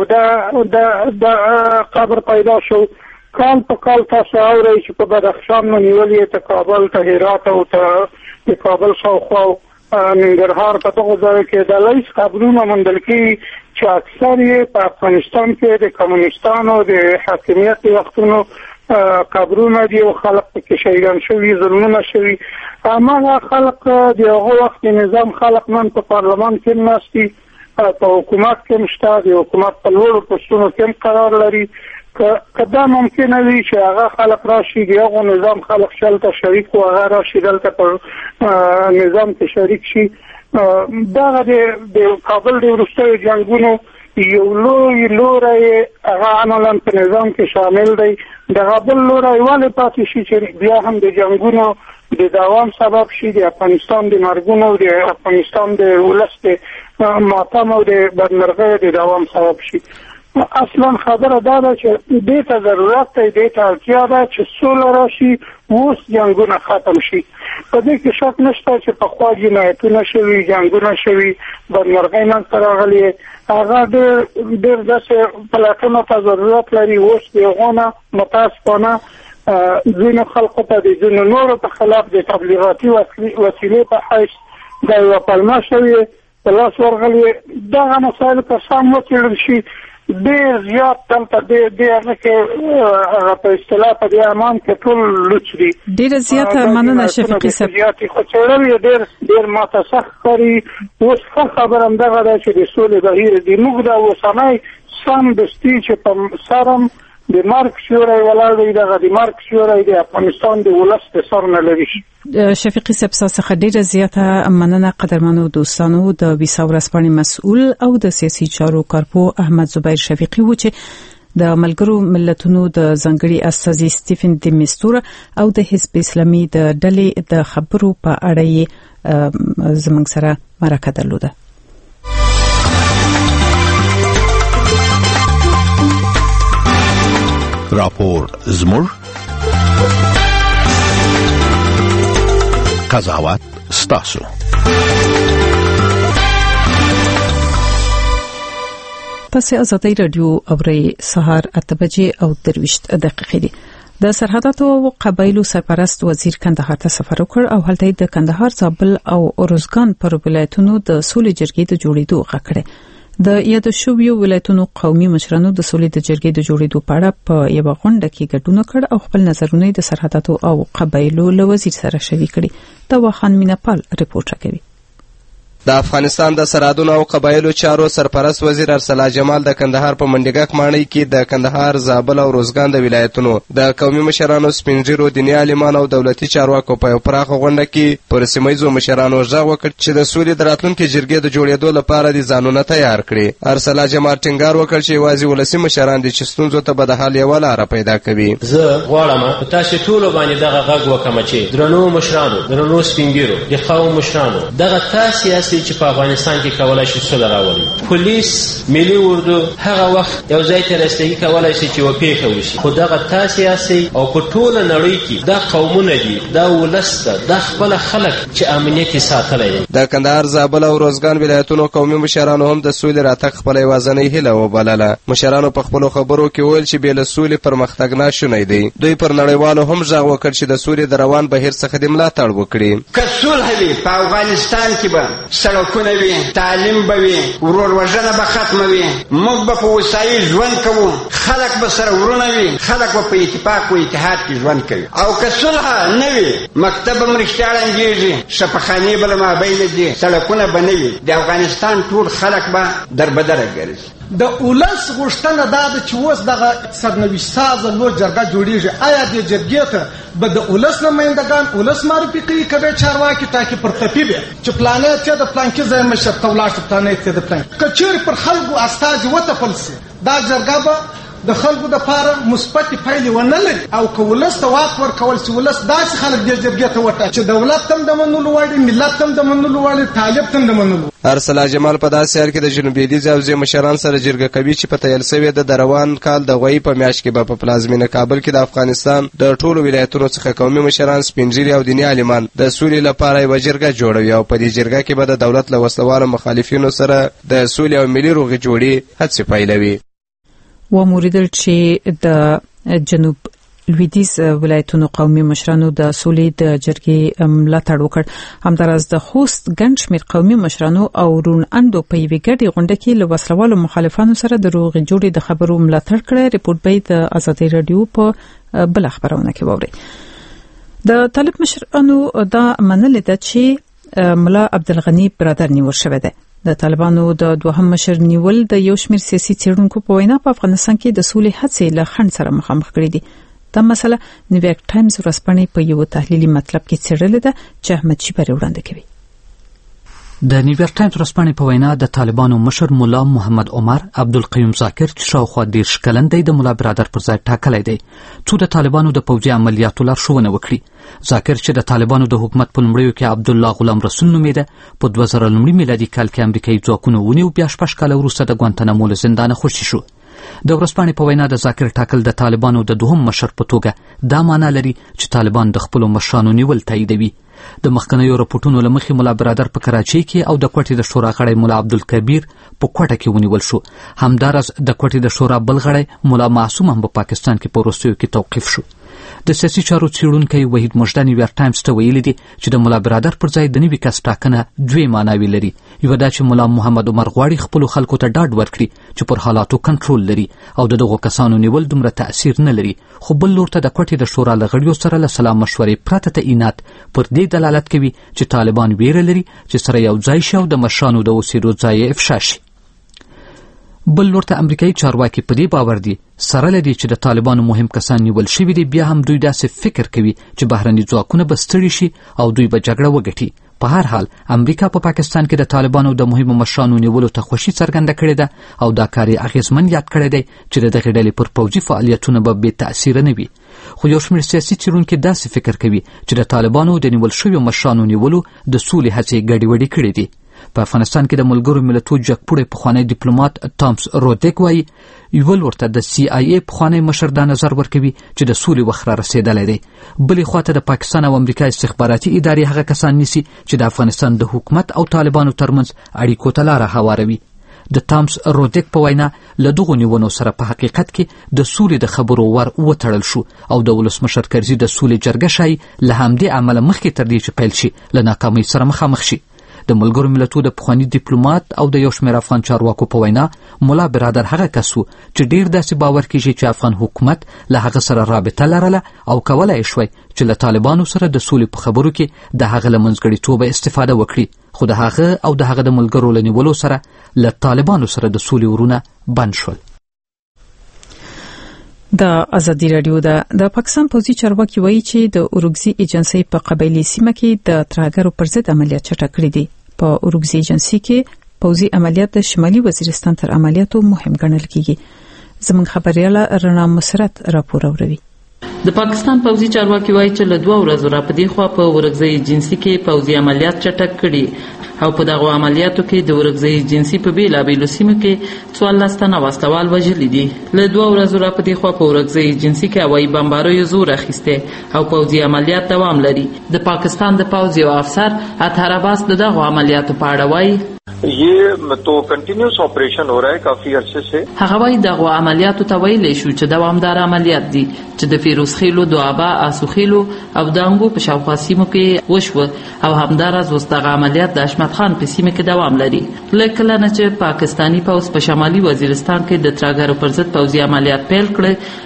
[SPEAKER 8] دا قبر پیدا شو. کال په کال تاسو اورئ چې په بدخشان مو نیولي ته کابل ته هرات او ته د کابل شاوخوا ننګرهار په دغو ځایو کې ډله ییز قبرونه موندل کېږي چې اکثر یې په افغانستان کې د کمونیستانو د حاکمیت د وختونو قبرونه دي او خلق پکې شهیدان شوي، ظلمونه شوي. هماغه خلق د هغه وخت د نظام خلق نن په پارلمان کې ناست دي، په حکومت کې هم شته، د حکومت په لوړو پوستونو کې هم قرار لري. که دا ممکنه وي چې هغه خلق راشي د هغو نظام خلق شلته شریک و، هغه راشي دلته په نظام کې شریک شي. دغه د کابل د وروستیو جنګونو یو لوی لوری هغه عملا په نظام کې شامل دی. دغه بل لوری ولې پاتې شي چې بیا هم د جنګونو د دوام سبب شي، د افغانستان د مرګونو، د افغانستان د ولس د ماتم او د بدمرغۍ د دوام سبب شي. اصلا خبره دا ده چې دې ته ضرورت دی، دې ته اړتیا ده چې سوله راشي، اوس جنګونه ختم شي. په دې کې شک نشته چې پخوا جنایتونه شوي، جنګونه شوي، بدمرغۍ منځته راغلې، هغه ډېر داسې پلټنو ته ضرورت لري. اوس د هغو نه متاسفانه ځینو خلقو ته د ځینو نورو په خلاف د تبلیغاتي وسیلې په حیث دا یوه پلمه شوې په لاس ورغلې. دغه مسایل که سم وڅېړل شي ډېر زیات دلته دې هغه کې هغه په اصطلاح په دې امان کې ټول لوچ دي.
[SPEAKER 1] ډېره زیاته مننه شفیقي صاحب.
[SPEAKER 8] خو څېړل یې ډېر ماته سخت ښکاري. اوس ښه خبره همدغه ده چې د سولې بهیر دی. موږ دا اوسنی سمدستي چې په سرم د مرګ سیوری ولاړ دی، دغه د مرګ سیوری د افغانستان د ولس د سر نه لرې شي.
[SPEAKER 1] شفیقي صاحب څخه ډیره زیاته مننه. قدرمنو دوستانو، د ویسا ورځپاڼې مسؤل او د سیاسي چارو کارپو احمد زبیر شفیقي و چې د ملګرو ملتونو د ځانګړي استازي سټیفن دی میستور او د حزب اسلامي د ډلې د خبرو په اړه زموږ سره مرکه درلوده.
[SPEAKER 6] راپور زموږ قضاوت ستاسو.
[SPEAKER 1] تاسو آزادۍ رادیو اورئ. سهار 8:23 دي. د سرحداتو او قبایلو سرپرست وزیر کندهار ته سفر وکړ او هلته د کندهار، زابل او اروزګان پر ولایتونو د سولې جرګې د جوړېدو غږ کړ. د یاد شویو ولایتونو قومي مشرانو د سولې د جرګې د جوړېدو په اړه په یو غونډه کې ګډون وکړ او خپل نظرونه د سرحداتو او قبایلو له وزیر سره شریک کړي. دا وخان مینپال ریپورت کوي.
[SPEAKER 9] د افغانستان د سرحدونو او قبایلو چارو سرپرست وزیر ارسلا جمال د کندهار په منډیګک ماڼۍ کې د کندهار، زابل او روزګان د ولایتونو د قومي مشرانو، سپینږیرو، دیني عالمانو او دولتي چارواکو په یو پراخه غونډه کې پر سیمه‌ییزو مشرانو غږ وکړ چې د سولې د راتلونکي جرګې د جوړېدو لپاره د ځانونه تیار کړي. ارسلا جمال ټینګار وکړ چې یوازې ولسي مشران دي چې ستونزو ته به د حل یوه لاره پیدا کوي.
[SPEAKER 10] زه غواړم په تاسو ټولو باندې دغه غږ وکړم چې درنو مشرانو، درنو سپینږیرو، د قوم مشرانو، دغه تاسو چې په افغانستان کې کولای شي سوله راولي. پولیس، ملي اردو هغه وخت یو ځای ته رسېږي کولای شي چې وپېښه وشي، خو دغه تاسې او په ټوله نړۍ کې دا قومونه دي، دا ولس ده، دا خپل خلک چې امنیت یې ساتلی دی.
[SPEAKER 9] د کندهار، زابل او روزګان ولایتونو قومي مشرانو هم د سولې راتګ خپله یوازینۍ هیله وبلله. مشرانو په خپلو خبرو کې وویل چې بې له سولې پرمختګ ناشونی دی. دوی پر نړیوالو هم غږ وکړ چې د سولې د روان بهیر څخه د ملاتړ وکړي.
[SPEAKER 5] که صلح وي په افغانستان کې به سړکونه وي، تعلیم به وي، ورور وژنه به ختمه وي، موږ به په وسایي ژوند کوو، خلک به سره ورونه وي، خلک به په اتفاق و اتحاد کې ژوند کوي. او که صلح نه وي، مکتب به رښتیا ړنګېږي، شفاخانې به له مابینه دي، سړکونه به نه وي، د افغانستان ټول خلک به دربدره ګرځي.
[SPEAKER 11] د ولس غوښتنه دا ده چې اوس دغه سرنوشت سازه لوی جرګه جوړیږي. آیا دې جرګې ته به د ولس نمایندګان ولس معرفي کوي که به چارواکي ټاکي پر تپي به چې پلانې ته د پلانکي ځای مشر ته ولاړ شي، پلانې ته د پلان که چیرې پر خلکو استازي وتپل سي دا جرګه به د خلکو دپاره مثبتې پایلې ونه لري. او که ولس ته واک ورکول سي ولس داسې خلک دې جرګې ته وټاکي چې دولت هم د منلو وړ ملت هم د منلو وړ طالب هم د منلو.
[SPEAKER 9] ارسلا جمال په داسې حال کې د جنوبي لویدیځ حوزې مشران سره جرګه کوي چې په تیل سوې د روان کال د غویي په میاشت کې به په پلازمینه کابل کې د افغانستان د ټولو ولایتونو څخه قومي مشران، سپینږیري او دیني عالمان د سولې لپاره یوه جرګه جوړوي او په دې جرګه کې به د دولت له وسلوالو مخالفینو سره د سولې او ملي روغې جوړې هڅې پیلوي.
[SPEAKER 1] وموریدل چې د جنوب لویدیځ ولایتونو قومي مشرانو د سولې د جرګې ملاتړ وکړ. همداراز د خوست ګڼ شمېر قومي مشرانو او رون اندو په یوې ګډې غونډه کې له وسلوالو مخالفانو سره د روغې جوړې د خبرو ملاتړ کړی. ریپورټ به د ازادي رادیو په بل خبرونه کې واورئ. د طالب مشرانو دا منل ده چې ملا عبدالغنی برادر نیول شوی دی. د طالبانو د دوهم مشر نیول د یو شمېر سیاسي څېړونکو په وینا په افغانستان کې د سولې هڅې له خنډ سره مخامخ کړي دي. دا مسله نیویارک ټایمز ورځپاڼې په یو تحلیلي مطلب کې څېړلې ده چې احمد شیبری وړاندې کوي.
[SPEAKER 12] د نیویارک ټایمز ورځپاڼې په وینا د طالبانو مشر مولا محمد عمر عبدالقیوم ذاکر چې شاوخوا 30 کلن دی د مولا برادر پر ځای ټاکلی دی څو د طالبانو د پوځي عملیاتو لارښوونه وکړي. ذاکر چې د طالبانو د حکومت په لومړیو کې عبدالله غلام رسول نومېده په 2000 میلادي کال کې امریکایي ځواکونه ونیو، بیا 6 کاله وروسته د ګوانتانامو له زندانه خوشي شو. د ورځپاڼې په وینا د ذاکر ټاکل د طالبانو د دوهم مشر په توګه دا معنا لري چې طالبان د خپلو مشرانو نیول تاییدوي. د مخکنیو راپورټونو له مخې مولا برادر په کراچۍ کې او د کوټې د شورا غړی مولا عبدالکبیر په کوټه کې ونیول شو. همداراز د کوټې د شورا بل غړی مولا معصوم هم په پاکستان کې په وروستیو کې توقیف شو. د سیاسي چارو څېړونکی وحید مجده نیویارک ټایمز ته ویلي دي چې د مولا برادر پر ځای د نوي کس ټاکنه دوې معناوې لري. یوه دا چې مولا محمد عمر غواړي خپلو خلکو ته ډاډ ورکړي چې پر حالاتو کنټرول لري او د دغو کسانو نیول دومره تأثیر نه لري، خو بل لور ته د کوټې د شورا له غړیو سره له سلا مشورې پرته تعینات پر دې دلالت کوي چې طالبان ویره لري چې سره یو ځای شي او د مشرانو د اوسېدو ځای یې افشا شي. بل لور ته امریکایي چارواکي په دې باور دي سره له دې چې د طالبانو مهم کسان نیول شوي دي، بیا هم دوی داسې فکر کوي چې بهرني ځواکونه به ستړي شي او دوی به جګړه وګټي. په هر حال امریکا په پاکستان کې د طالبانو د مهمو مشرانو نیولو ته خوښي څرګنده کړې ده او دا کار یې اغېزمن یاد کړی دی چې د دغې ډلې پر پوځي فعالیتونه به بې تأثیره نه وي. خو یو شمېر سیاسي څېړونکي داسې فکر کوي چې د طالبانو د نیول شویو مشرانو نیولو د سولې هڅې ګډې وډې کړې دي. په افغانستان کې د ملګرو ملتونو جګپوړی پخوانی ډیپلوماټ تامس رودیک وایي یو ورته د CIA پخوانی مشر دا نظر ورکوي چې د سولې وخت را رسېدلی دی. بلې خواته د پاکستان او امریکا استخباراتي ادارې هغه کسان نیسي چې د افغانستان د حکومت او طالبانو ترمنځ اړیکو ته لاره هواروي. د تامس رودیک په وینا له دغو نیونو سره په حقیقت کې د سولې د خبرو ور وتړل شو او د ولسمشر کرزي د سولې جرګه شای له همدې عمله مخکې تر دې چې پیل شي له ناکامۍ سره مخامخ شي. د ملګرو ملتونو د پخوانی ډیپلوماټ او د یو شمېر افغان چارواکو په وینا مولا برادر هغه کس و چې ډیر داسې باور کیږي چې افغان حکومت له هغه سره رابطه لرله او کولای شوی چې له طالبانو سره د سولې په خبرو کې د هغه له منځګړیتوبه استفاده وکړي، خو د هغه او د هغه د ملګرو له نیولو سره له طالبانو سره د سولې ورونه بند شول.
[SPEAKER 1] د ازادي رادیو د پاکستان پوځي چارواکي وایي چې د اورګزي ایجنسۍ په قبایلی سیمه کې د ترهګرو پر ضد عملیات چټک کړي دي. په اورګزي ایجنسۍ کې پوځي عملیات د شمالي وزیرستان تر عملیاتو مهم ګڼل کیږي. زموږ خبرياله رڼا مسرت راپور اوري.
[SPEAKER 13] د پاکستان پوځي چارواکي وایي چې له 2 ورځې را پدې خوا په اورګزي ایجنسۍ کې پوځي عملیات چټک کړي او په دغه عملیاتو کې د اورګزي ایجنسۍ په بیلابیلو سیمو کې 14 تنه وسلوال وژلي دي. له 2 ورځې را پدې خوا په اورګزي ایجنسۍ کې هوایي بمباریو زور اخیسته او پوځي عملیات دوام لري. د پاکستان د پوځ یو افسر اطهر عباس دغه عملیاتو په اړه وایي
[SPEAKER 14] ये तो continuous operation हो रहा है काफी अरसे से.
[SPEAKER 13] هغه وایي دغه عملیاتو ته ویلې شو چې دوامدار عملیات دي چې د فیروزخیلو، دوابا، اسوخیلو او دانګو په شاوخوا سیمو کې وشو او همداراز اوس دغه عملیات د اشمت خان په سیمه کې دوام لري. لکه نه چې پاکستانی پوځ په شمالي وزیرستان کې د ترهګرو پر ضد پوځي عملیات پیل کړي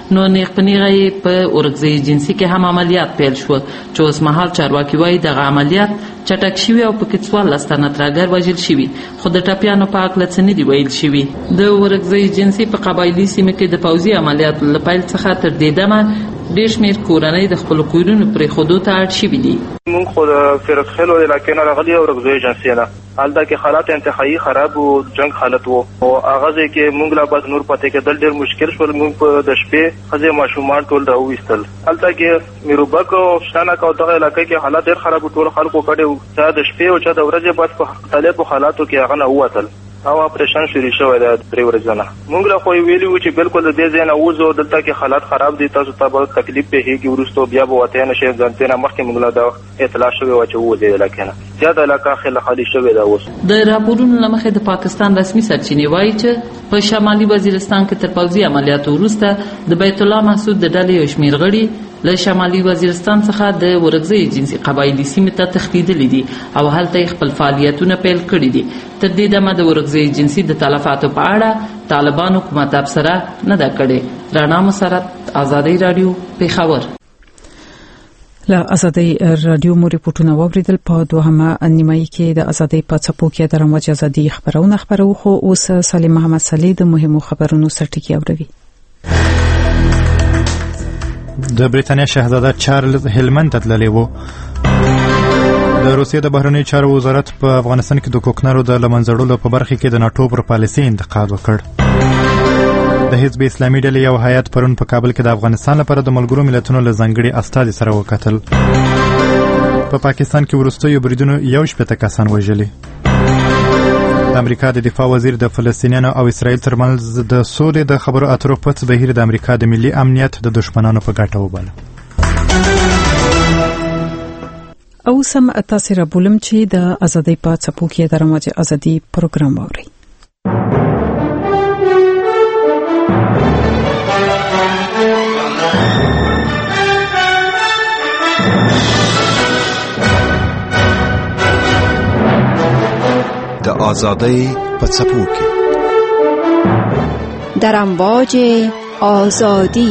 [SPEAKER 13] نو نیغ په نیغه په ورکزی جنسي کې هم عملیات پیل شو چې اوس مهال چارواکي وایي دغه عملیات چټک شوي او پکې 14 تنه ترهګر وژل شوي، خو د ټپیانو په هکله څه نه دي ویل شوي. د ورکزی جنسي په قبایلي سیمه کې د پوځي عملیاتو له پیل څخه تر دې دمه ډېر شمېر کورنۍ د خپلو کورونو پرېښودو ته اړ شوي دي.
[SPEAKER 15] موږ خو د فرقخیلو علاقې نه راغلي او ورکزی جنسي نه، هلته کې حالات انتهایی خراب و، جنگ حالت و او هغه ځای کې موږ لا بس نور پاتې کېدل ډېر مشکل شول. موږ په د شپې ښځې ماشومان ټول راوویستل. هلته کې میروبک او شانک او دغه علاقې کې حالات ډېر خراب و، ټول خلکو کډې و، چا د شپې او چا د ورځې بس په مختلفو حالاتو کې هغه نه ووتل او اپریشن شروع شوی دی 3 ورځې نه. موږ له خو ویلي وو چې بالکل د دې ځای نه وځو، دلته کې حالات خراب دي، تاسو ته به تکلیف پېښېږي، وروسته بیا به وتی نه شئ. ځانته نه مخکې موږ له دا اطلاع شوې وه چې ووځئ علاقې نه، زیاته علاقه خالي شوې ده. اوس
[SPEAKER 13] د راپورونو له مخې د پاکستان رسمي سرچینې وایي چې په شمالي وزیرستان کې تر پوځي عملیاتو وروسته د بیت الله مسعود د ډلې یو شمېر غړي له شمالي وزیرستان څخه د ورکزی جنسي قبایلي سیمې ته تښتېدلي دي او هلته یې خپل فعالیتونه پیل کړي دي. تر دې دمه د ورکزی جنسي د تلفاتو په اړه طالبانو کومه تبصره نه ده کړې. رڼا مسرت، ازادي رادیو، پیښور.
[SPEAKER 1] له ازادي رادیو مو ریپورتونه واوریدل. په دوهمه نیمایي کې د ازادي په څپو کې د رموج ازادي خبرونه خبرو، خو اوس سلیم محمد صلی د مهمو خبرونو سرټکی اوروي.
[SPEAKER 2] د بریتانیا شاهزاده چارلز هلمند ته تللی و. د روسیې د بهرنیو چارو وزارت په افغانستان کې د کوکنارو د لمنځړلو په برخه کې د ناټو پر پالیسي انتقاد وکړ. د حزب اسلامي ډلې یو هیئت پرون په کابل کې د افغانستان لپاره د ملګرو ملتونو له ځانګړي استازي سره وکتل. په پاکستان کې وروستیو بریدونو 18 کسان وژلي. د امریکا د دفاع وزیر د فلسطینیانو او اسرائیل ترمنځ د سولې د خبرو اترو پټ بهیر د امریکا د ملي امنیت د دشمنانو په ګټه وباله. او سم تاسو را بولم چې د ازادي په څپو کې د رموج ازادي پروګرام اوري.
[SPEAKER 16] د آزادی په څپو کې
[SPEAKER 17] در امواج آزادی.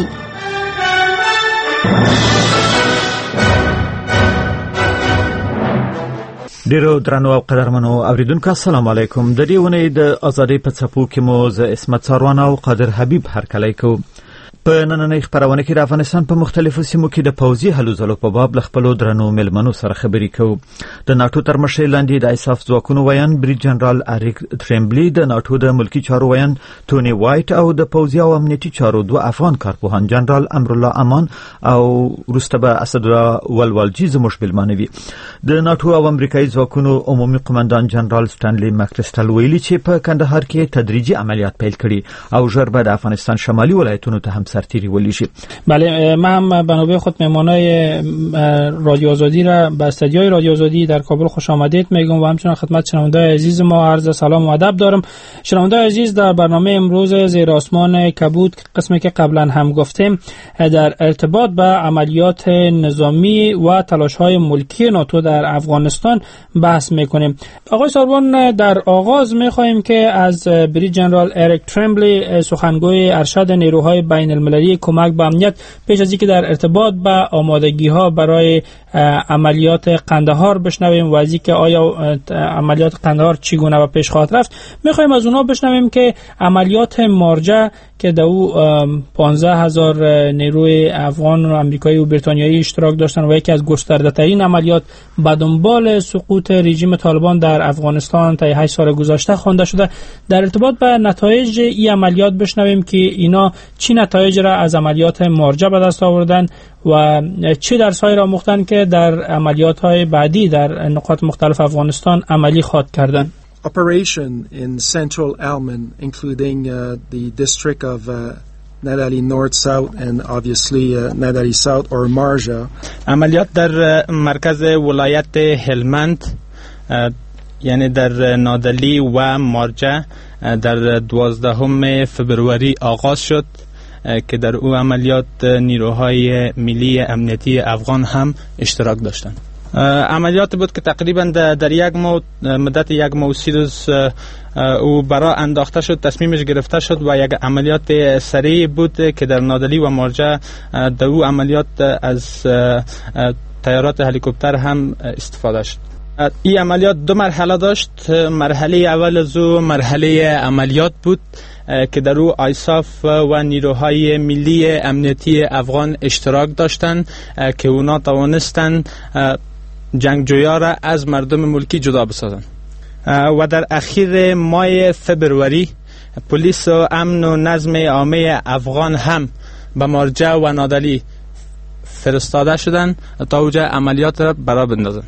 [SPEAKER 7] ډیرو درنو او قدرمنو اوریدونکو السلام علیکم. د دې ونې د ازادي په څپو کې مو ز اسمت ساروان او قادر حبیب هرکلی کو. په نننۍ خبرونه کې د افغانستان په مختلفو سیمو کې د پوځي هلو ځلو په باب له خپلو درنو مېلمنو سره خبرې کوو. د ناټو تر مشرۍ لاندې د ایساف ځواکونو ویان بریډ جنرال اریک ټریمبلی، د ناټو د ملکی چارو ویان ټونی وایټ او د پوځي او امنیتي چارو دوه افغان کارپوهان جنرال امرالله امان او وروسته به اسدالله ولوالجي زموږ مېلمانه وي. د ناټو او امریکایي ځواکونو عمومي قومندان جنرال سټانلي مکریسټل ویلي چې په کندهار کې تدریجي عملیات پیل کړي او ژر به د افغانستان شمالي ولایتونو ته هم سرتیری ولیشی.
[SPEAKER 18] بله، من هم به نوبه خود مهمانای رادیو آزادی را به استودیوی رادیو آزادی در کابل خوش آمدید میگم و همچنین خدمت شنونده‌های عزیز ما عرض سلام و ادب دارم. شنونده‌های عزیز، در برنامه امروز زیر آسمان کبود قسمی که قبلا هم گفتیم در ارتباط به عملیات نظامی و تلاش‌های ملکی ناتو در افغانستان بحث میکنیم. آقای ساروان، در آغاز میخواهیم که از بریج جنرال اریک تریمبلی سخنگوی ارشد نیروهای بین المللی کمک به امنیت پیش از اینکه در ارتباط با آمادگی‌ها برای عملیات قندهار بشنویم و از اینکه آیا عملیات قندهار چگونه به پیش خواهد رفت، می‌خوایم از اونها بشنویم که عملیات مارجه که در او 15,000 نیروی افغان و آمریکایی و بریتانیایی اشتراک داشتن و یکی از گسترده‌ترین عملیات به دنبال سقوط رژیم طالبان در افغانستان طی 8 سال گذشته خوانده شده، در ارتباط با نتایج این عملیات بشنویم که اینا چی نتایج را از عملیات مارجه به دست آوردن و چه درس‌هایی را آموختن که در عملیات‌های بعدی در نقاط مختلف افغانستان عملی خواهد کردن.
[SPEAKER 19] Operation in central Helmand, including the district of Nadali North, South, and obviously Nadali South or Marja.
[SPEAKER 20] عملیات در مرکز ولایت هلمند یعنی در نادلی و مارجه در 12 فبروری آغاز شد که در او عملیات نیروهای ملی امنیتی افغان هم اشتراک داشتند. عملیات بود که تقریبا در یک ماه مدت 1 ماه و 30 روز او برای انداخته شد، تصمیمش گرفته شد و یک عملیات سریع بود که در نادلی و مارجه در او عملیات از طیارات هلیکوپتر هم استفاده شد. این عملیات 2 مرحله داشت. مرحله اول از او مرحله عملیات بود که در او آیساف و نیروهای ملی امنیتی افغان اشتراک داشتند که اونا توانستند جنگجویا را از مردم ملکی جدا بسازند. و در اخیر ماه فبروری پلیس و امن و نظم عامه افغان هم به مارجه و نادلی فرستاده شدند تا اوجه عملیات را برا بندازند.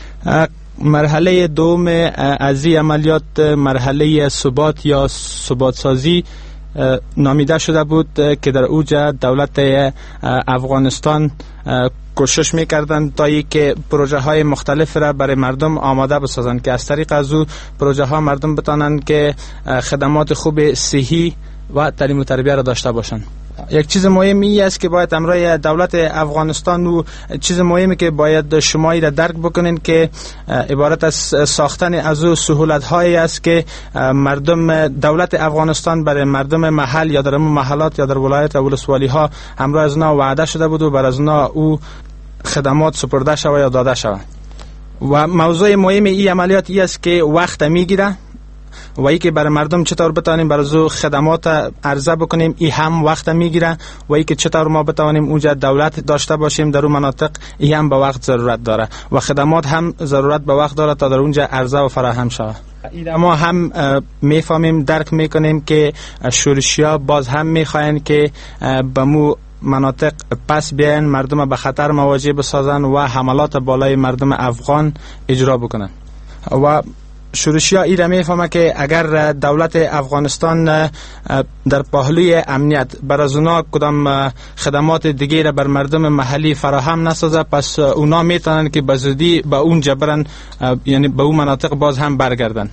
[SPEAKER 20] مرحله دوم از این عملیات مرحله ثبات یا ثبات سازی نامیده شده بود که در اوجه دولت افغانستان کوشش میکردند تا که پروژه های مختلف را برای مردم آماده بسازند که از طریق از او پروژه ها مردم بتانند که خدمات خوب صحی و تعلیم و تربیت را داشته باشند. یک چیز مهمی است که باید امروی دولت افغانستان و چیز مهمی که باید شما را درک بکنین که عبارت از ساختن از او سهولت هایی است که مردم دولت افغانستان برای مردم محل یا در محلات یا در ولایت و ولسوالی ها همراه از اونا وعده شده بود و بر از اونا او خدمات سپرده شود یا داده شود. و موضوع مهم این عملیات است که وقت میگیره و ای که برای مردم چطور بتانیم برای خدمات عرضه بکنیم ای هم وقت میگیره و ای که چطور ما بتانیم اونجا دولت داشته باشیم در اون مناطق ای هم به وقت ضرورت داره و خدمات هم ضرورت به وقت داره تا در اونجا عرضه و فراهم شود. ما هم میفهمیم درک میکنیم که شورشیا باز هم میخواین که به مو مناطق پس بیاین، مردم به خطر مواجه بسازن و حملات بالای مردم افغان اجرا بکنن. و شورشیا ای را میفهمه که اگر دولت افغانستان در پهلوی امنیت بر از اونا کدام خدمات دیگه را بر مردم محلی فراهم نسازه، پس اونا میتونن که به زودی به اون جبرن یعنی به اون مناطق باز هم برگردن.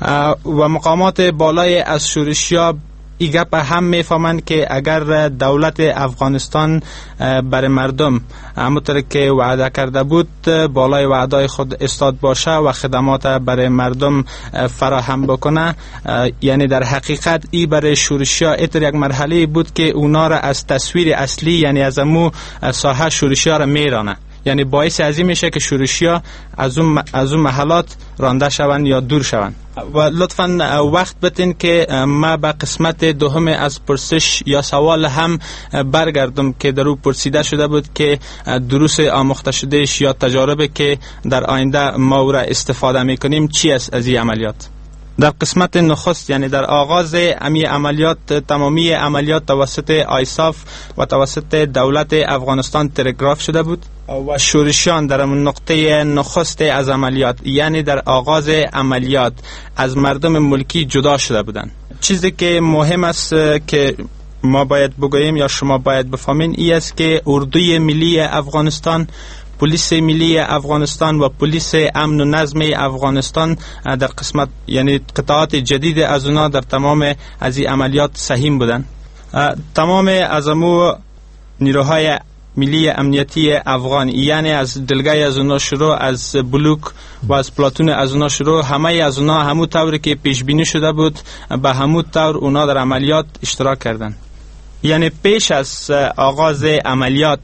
[SPEAKER 20] و مقامات بالای از شورشیا ای گپ هم میفهمند که اگر دولت افغانستان برای مردم همونطور که وعده کرده بود بالای وعده خود استاد باشه و خدمات برای مردم فراهم بکنه، یعنی در حقیقت ای برای شورشیا ایتر یک مرحله بود که اونا را از تصویر اصلی یعنی از امو ساحه شورشیا را میرانه، یعنی باعث ازی میشه که شورشیا از اون محلات رانده شوند یا دور شوند. و لطفاً وقت بتین که ما به قسمت دوم از پرسش یا سوال هم برگردم که در او پرسیده شده بود که دروس آموخته شدهش یا تجاربی که در آینده ما را استفاده میکنیم چی است از این عملیات. در قسمت نخست یعنی در آغاز امی عملیات تمامی عملیات توسط آیساف و توسط دولت افغانستان تلگراف شده بود و شورشیان در نقطه نخست از عملیات یعنی در آغاز عملیات از مردم ملکی جدا شده بودند. چیزی که مهم است که ما باید بگوییم یا شما باید بفهمین ای است که اردوی ملی افغانستان، پلیس ملی افغانستان و پلیس امن و نظم افغانستان در قسمت یعنی قطعات جدید از اونا در تمام از این عملیات سهیم بودن. تمام از امو نیروهای ملی امنیتی افغان یعنی از دلگای از اونا شروع، از بلوک و از پلاتون از اونا شروع، همه از اونا همون طوری که پیش بینی شده بود به همون طور اونا در عملیات اشتراک کردن. یعنی پیش از آغاز عملیات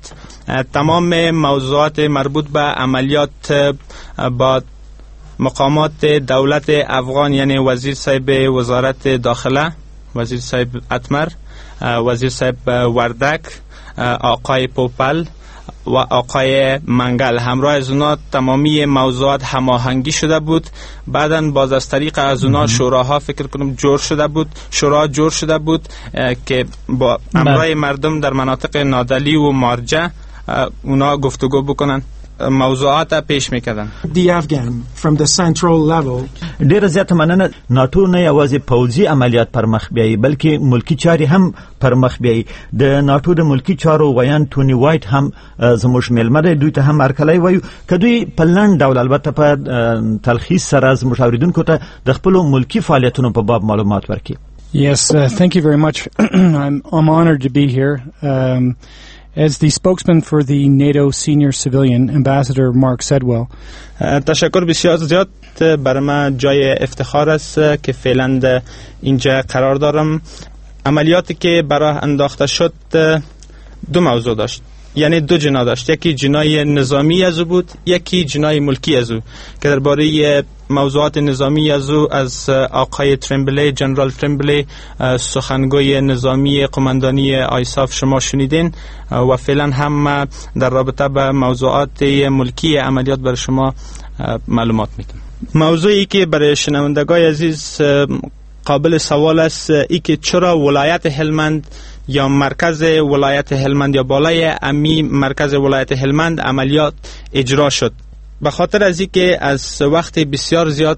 [SPEAKER 20] تمام موضوعات مربوط به عملیات با مقامات دولت افغان یعنی وزیر صاحب وزارت داخله، وزیر صاحب اتمر، وزیر صاحب وردک، آقای پوپل و آقای منگل همراه از اونا تمامی موضوعات هماهنگی شده بود. بعدن باز از طریق از اونا شوراها فکر کنم شورا جور شده بود که با همراه مردم در مناطق نادلی و مارجه اونا گفتگو بکنن، موضوعات پیش میکردن.
[SPEAKER 7] ډیره زیاته مننه. ناتو نه یوازې پوځي عملیات پر مخ بیایي بلکې ملکی چارې هم پر مخ بیایي. د ناتو د ملکی چارو ویان تونی وایټ هم زموږ میلمه دی، دوی ته هم هرکلی وایو که دوی په لنډ ډول البته په تلخیص سره زموږ اوریدونکو ته د خپلو ملکی فعالیتونو په باب معلومات ورکړي.
[SPEAKER 21] Yes, thank you very much. I'm honored to be here. As the spokesman for the NATO senior civilian, Ambassador Mark Sedwell.
[SPEAKER 20] تشکر بسیار زیاد. برای من جای افتخار است که فعلا اینجا قرار دارم. عملیاتی که برای انداخته شد دو موضوع داشت، یعنی دو جناح داشت. یکی جناح نظامی از او بود، یکی جناح ملکی از او، که درباره موضوعات نظامی از او از آقای ترمبلی، جنرال ترمبلی، سخنگوی نظامی قماندانی آیساف شما شنیدین و فعلا هم در رابطه با موضوعات ملکی عملیات برای شما معلومات میدم. موضوعی که برای شنوندگان عزیز قابل سوال است ای که چرا ولایت هلمند یا مرکز ولایت هلمند یا بالای امی مرکز ولایت هلمند عملیات اجرا شد. به خاطر از اینکه از وقت بسیار زیاد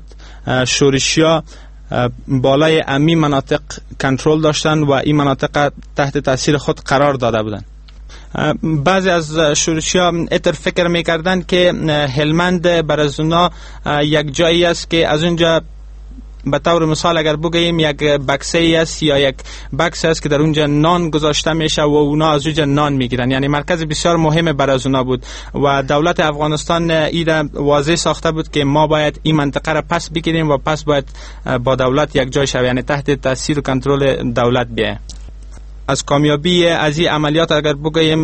[SPEAKER 20] شورشیا بالای امی مناطق کنترل داشتن و این مناطق تحت تاثیر خود قرار داده بودند. بعضی از شورشیا اتر فکر میکردن که هلمند بر از اونا یک جایی است که از اونجا به طور مثال اگر بگیم یک بکسه است یا یک بکس است که در اونجا نان گذاشته میشه و اونا از اونجا نان میگیرن، یعنی مرکز بسیار مهم برای از اونا بود و دولت افغانستان ایره واضح ساخته بود که ما باید این منطقه را پس بگیریم و پس باید با دولت یک جای شویم، یعنی تحت تاثیر و کنترل دولت بیایم. از کامیابی از این عملیات اگر بگوییم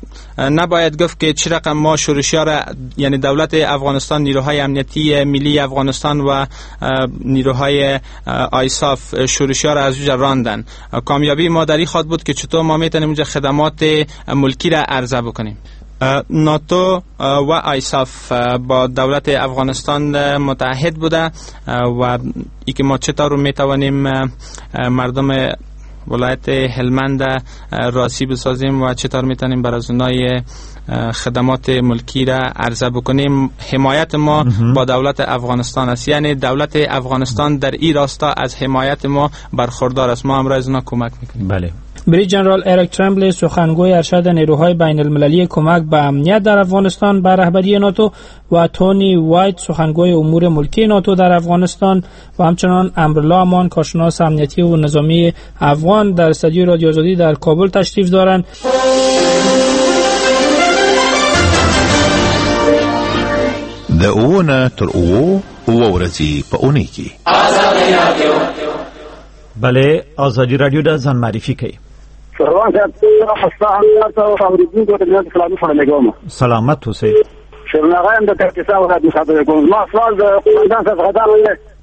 [SPEAKER 20] نباید گفت که چه رقم ما شورشی‌ها را، یعنی دولت افغانستان، نیروهای امنیتی ملی افغانستان و نیروهای آیساف شورشی‌ها را از اونجا راندن. کامیابی ما در این خاطر بود که چطور ما میتونیم اونجا خدمات ملکی را عرضه بکنیم. ناتو و آیساف با دولت افغانستان متحد بوده و ای که ما چطور میتوانیم مردم ولایت هلمند راسی بسازیم و چطور میتونیم بر از اونای خدمات ملکی را عرضه بکنیم. حمایت ما با دولت افغانستان است، یعنی دولت افغانستان در این راستا از حمایت ما برخوردار است. ما امروز اونا کمک میکنیم.
[SPEAKER 18] بله. بریج جنرال اریک ترمبلی، سخنگوی ارشد نیروهای بین المللی کمک به امنیت در افغانستان به رهبری ناتو، و تونی وایت، سخنگوی امور ملکی ناتو در افغانستان، و همچنان امرالله امان، کارشناس امنیتی و نظامی افغان، در استودیو رادیو آزادی در کابل تشریف دارند.
[SPEAKER 6] د اوونه تر اوو ورځې په اونۍ کې
[SPEAKER 7] بله آزادی رادیو دا ځان معرفي کوي. سلامت اوسئ.
[SPEAKER 3] شرناغان د ترکستان ولایت مخاطب کوم. ما سوال د قومندان څخه غواړم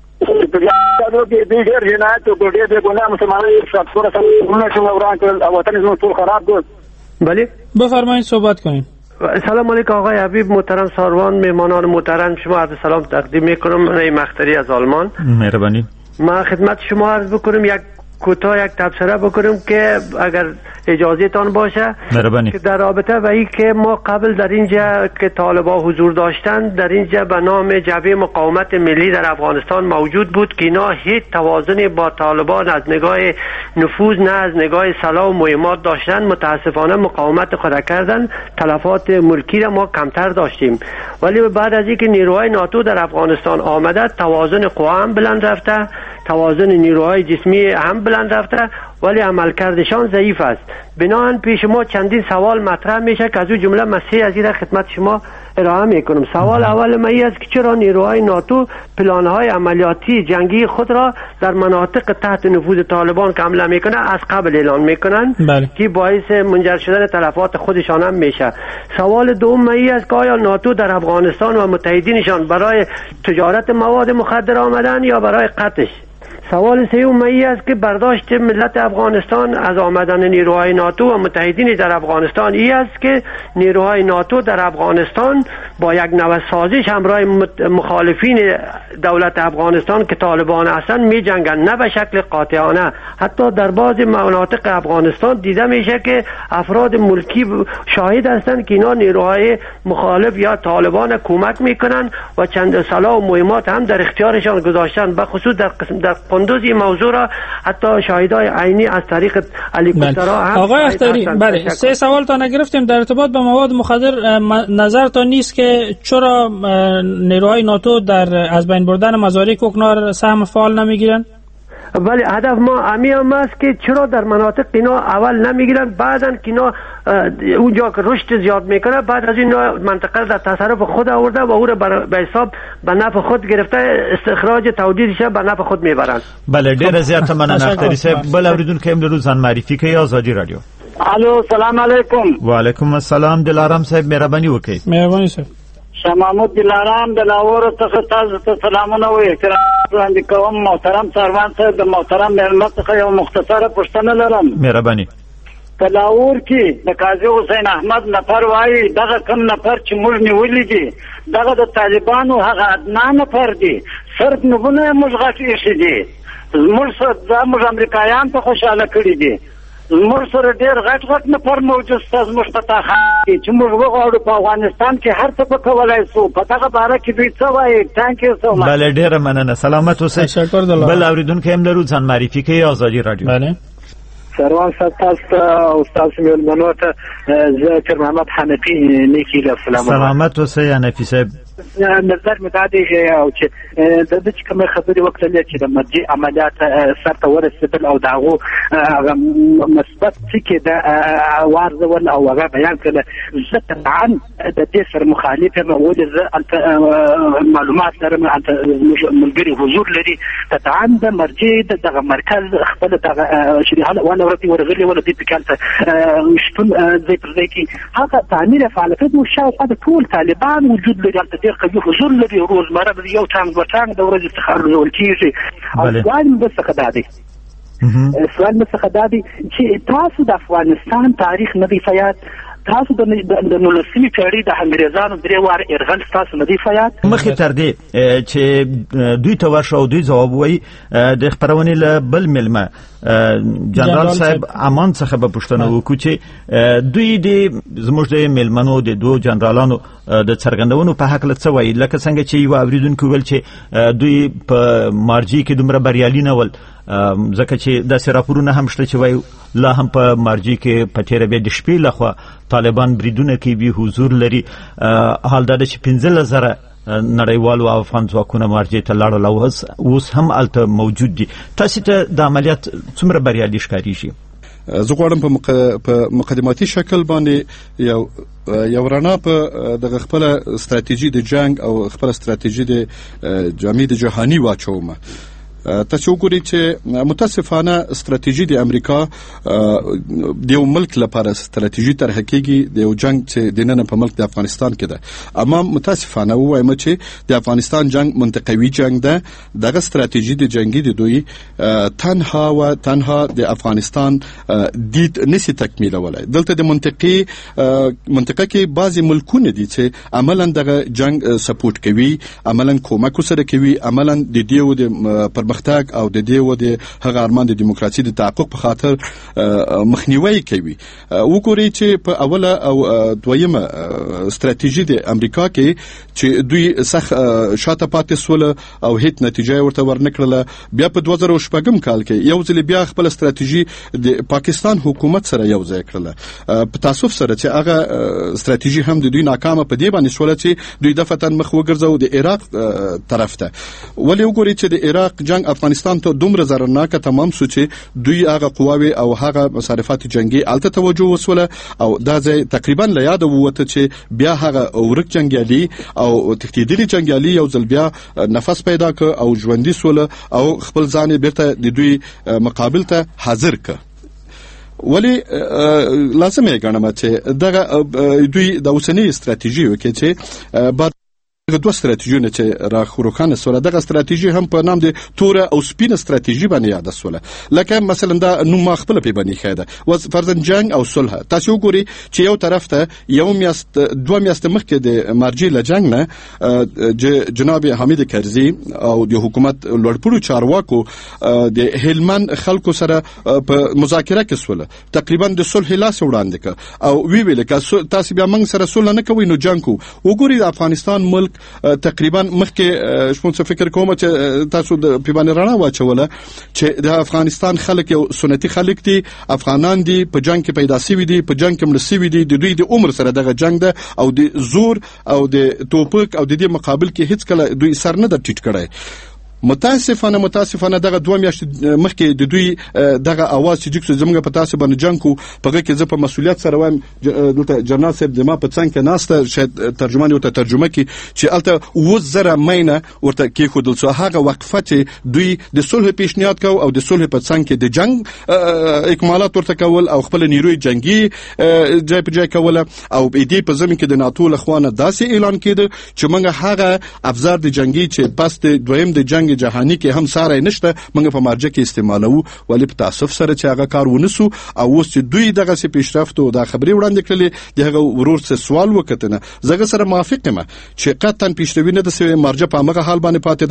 [SPEAKER 3] چې یادو کې د ډېر جنایت او ډېر د ګناه مسلمانانو څخه څوره څنګه وران کړل او وطن زموږ ټول خراب کړ.
[SPEAKER 18] بله بفرمایید صحبت کنید.
[SPEAKER 22] سلام علیکم آقای حبیب محترم ساروان، میهمانان محترم شما عرض سلام تقدیم میکنم. من مختاری از آلمان.
[SPEAKER 7] مهربانی.
[SPEAKER 22] ما خدمت شما عرض بکنم یک کوتاه یک تبصره بکنم که اگر اجازه تان باشه،
[SPEAKER 7] مهربانی.
[SPEAKER 22] که در رابطه با این که ما قبل در اینجا که طالبان حضور داشتند در اینجا به نام جبهه مقاومت ملی در افغانستان موجود بود که اینا هیچ توازنی با طالبان از نگاه نفوذ نه از نگاه سلاح و مهمات داشتند. متاسفانه مقاومت خود کردند، تلفات ملکی را ما کمتر داشتیم، ولی بعد از اینکه نیروهای ناتو در افغانستان آمده توازن قوا هم بلند رفته، توازن نیروهای جسمی هم بلند رفته، ولی عملکردشان ضعیف است. بنابراین پیش ما چندین سوال مطرح میشه که از اون جمله مسیح از این خدمت شما ارائه میکنم. سوال اول ما این است که چرا نیروهای ناتو پلانهای عملیاتی جنگی خود را در مناطق تحت نفوذ طالبان که حمله میکنه از قبل اعلان میکنن که باعث منجر شدن تلفات خودشان هم میشه. سوال دوم ما این است که آیا ناتو در افغانستان و متحدینشان برای تجارت مواد مخدر آمدن یا برای قتلش؟ سوال سوم این است که برداشت ملت افغانستان از آمدن نیروهای ناتو و متحدین در افغانستان این است که نیروهای ناتو در افغانستان با یک نوع سازش همراه مخالفین دولت افغانستان که طالبان هستند می جنگند، نه به شکل قاطعانه. حتی در بعض مناطق افغانستان دیده میشه که افراد ملکی شاهد هستند که اینا نیروهای مخالف یا طالبان کمک میکنن و چند سلاح و مهمات هم در اختیارشان گذاشتن. به خصوص در قندوز این موضوع را حتی شاهدای عینی از طریق هلیکوپترها هم.
[SPEAKER 18] آقای اختری، بله، سه سوال تا نگرفتیم در ارتباط به مواد مخدر. نظر تا نیست که چرا نیروهای ناتو در از بین بردن مزارع کوکنار سهم فعال نمیگیرن؟
[SPEAKER 22] ولی هدف ما همین است که چرا در مناطق اینا اول نمیگیرن، بعدن که اینا اونجا که رشد زیاد میکنه بعد از این منطقه در تصرف خود آورده و او را به حساب به نفع خود گرفته، استخراج تولیدش به نفع خود میبرن.
[SPEAKER 7] بله ډیر زیات مننه اختری صاحب. بل اوریدونکو هم روزان معرفي کوي آزادی رادیو.
[SPEAKER 4] الو سلام علیکم.
[SPEAKER 7] وعلیکم السلام. دلارام صاحب مهرباني وکړئ.
[SPEAKER 18] مهرباني صاحب.
[SPEAKER 4] شاه محمود دلارام د لاهور څخه تاسو ته سلامونه او احترام وړاندې کوم. محترم سروان صاحب د محترم مېلمه څخه یو مختصره پوښتنه لرم.
[SPEAKER 7] مهرباني.
[SPEAKER 4] په لاهور کې د قاضي حسین احمد نفر وایي دغه کم نفر چې موږ نیولي دي دغه د طالبانو هغه ادنا نفر دي، صرف نومونه یې موږ غټ ایښي دي. زموږ امریکایان ته خوشحاله کړي دي. زموږ سره ډېر غټ نفر موجود سته زموږ په تاخان کې چې موږ وغواړو په افغانستان کې هر څه وکولی شو. په دغه باره کې دوی څه وایي؟ تhank you so much.
[SPEAKER 7] بله ډېره مننه. سلامت اوسئ. بل اورېدونکی هم لرو. ځان معرفي کوي آزادي رادیو.
[SPEAKER 4] بله سروان صاحب تاسو ته او ستاسو مېلمنو ته زه پیر محمد حنفي نیکي له سلامونه.
[SPEAKER 7] سلامت اوسئ حنفي صاحب.
[SPEAKER 4] نظر مې دا دی چې د دې چې کومې خبرې وکړلې چې د مرجع عملیات سرته ورسېدل او د هغو مثبت څه د وارزول او هغه بیان کړل، زه طبعا د دې سره مخالف یم. ولې زه معلومات لرم زموږ ملګري حضور لري طبعا د مرجع دغه مرکز خپل دغه شریحه ولا ورته ورغلي ولا دې پکال ته شتون ځای پر ځای کې هغه تعمیر فعالیت او شاوخوا د ټول طالبان وجود لري. ډېر قوي حضور لري. روزمره به یو ټانګ دوه ټانګ د ورځې څخه ارزول کېږي. او سوال مې څخه دا دی چې تاسو د افغانستان تاریخ نه دی فیاد، تاسو د 19مې پیړۍ د انګریزانو درې واره یرغل تاسو نه دی فیاد.
[SPEAKER 7] مخکې تر دې چې دوی ته ورشه او دوی ځواب وایي د خپرونې له بل مېلمه جنرال صاحب امان څخه به پوښتنه وکړو چې دوی د زموږ د مېلمنو د دوه جنرالانو د څرګندونو په هکله څه وایي، لکه څنګه چې یو اوریدونکي ویل چې دوی په مارجې کې دومره بریالي نه ول، ځکه چې داسې راپورونه هم شته چې وایي لا هم په مارجې کې په تېره بیا د شپې لخوا طالبان بریدونه کوي، حضور لري. حال دا ده چې 15,000 نړیوالو او افغان ځواکونه مارجې ته لاړل او اوس هم هلته موجود دي. تاسې ته د عملیات څومره بریالي ښکارېږي؟
[SPEAKER 8] زه غواړم په مقدماتي شکل باندې یو رڼا په دغه خپله ستراتیژي د جنگ او خپله ستراتیژي د جامع د جهاني واچوم. تاسو وګورئ چې متاسفانه ستراتیژي د امریکا د یو ملک لپاره ستراتیژي طرح کېږي د یو جنگ چې د نن په ملک د افغانستان کې ده. اما متاسفانه وایم چې د افغانستان جنگ منطقوي جنگ ده. دغه ستراتیژي د جنگي د دوی تنها د افغانستان دید نسی تکمیلولای. دلته د منطقه کې بعضی ملکونه دي چې عملاً دغه جنگ سپورټ کوي، عملاً کومک سره کوي، عملاً د دیو د پرمختګ او د دې و د هغه ارمان د دیموکراسي د تحقق په خاطر مخنیوي کوي. وګورئ چې په اوله او دویمه ستراتیژي د امریکا کې چې دوی سخت شاته پاتې سول او هیڅ نتیجه ورته ورنکړله. بیا په 2006 کال کې یو ځل بیا خپل ستراتیژي د پاکستان حکومت سره یو ځای کړله. په تاسف سره چې هغه ستراتیژي هم د دوی ناکامه په دې باندې شول چې دوی دفتن مخ وګرځاو د عراق طرف ته. ولې وګورئ چې د عراق جنگ افغانستان ته دومره ضررناک تمام سو چې دوی هغه قواوی او هغه مصارفات جنگي الته توجه وسوله او دا ځای تقریبا لا یاد ووته چې بیا هغه ورک جنگیالي او تختیدلي جنگیالي یو ځل بیا نفس پیدا ک او ژوندۍ سوله او خپل ځان بیرته د دوی مقابل ته حاضر ک. ولی لازم یې ګڼم چې دغه دوی د اوسنۍ ستراتیژي وکړي چې دوه ستراتیژیونه چې راخوروخانه سره دغه ستراتیژي هم په نام د توره او سپینه ستراتیژي باندې یاد سوله. لکه مثلا دا نوم خپل په باندې خیده وز فرضاً جنگ او صلح. تاسو وګورئ چې یو طرف ته یو میاشت دوه میاشت مخکې د مارجې له جنگ نه جناب حمید کرزي او د حکومت لوړپوړو چارواکو د هلمند خلکو سره په مذاکره کې سوله تقریبا د صلح لاس وړاندې ک او ویل ک تاسو بیا موږ سره صلح نه کوي نو جنگ کو. وګورئ د افغانستان ملک تقریبا مخکې شپون څه فکر کوم چې تاسو د پیبانې رڼا واچوله چې د افغانستان خلک یو سنتي خلک دي، افغانان دي، په جنگ کې پیدا شوي دي، په جنگ کې مړ شوي دي، د دوی د عمر سره دغه جنگ ده او د زور او د توپک او د دې مقابل کې هیڅ کله دوی سر نه د ټیټ کړي. متاسفانه دغه 2 میاشتې مخکې د دوی دغه اواز چې جکسو زموږ په تاسو باندې جنگ کو په کې زه په مسولیت سره وایم دلته جنرال صاحب د ما په څنګ کې ناسته شاید ترجمان یو ته ترجمه کی چې الته 2000 مینه ورته کې خودل سو هغه وقفه چې دوی د صلح پیشنهاد کو او د صلح په څنګ کې د جنگ اکمالات ورته کول او خپل نیروی جنگي جای په جای کول او دې په زمين کې د ناتو لخوانه داسې اعلان کړي چې موږ هغه افزار د جنگي چې پس د دویم د جنگ جهانی کې هم ساره نشته موږ په مرجع کې استعمالو ولی په تاسف سره چې هغه کار ونسو او اوس چې دوی دغه سي پیشرفت او د خبري وړاندې کړلې دغه ورور څه سوال وکړنه زګه سره موافق یم چې قطعا پیشروي نه د سي مرجع په هغه حال باندې پاتې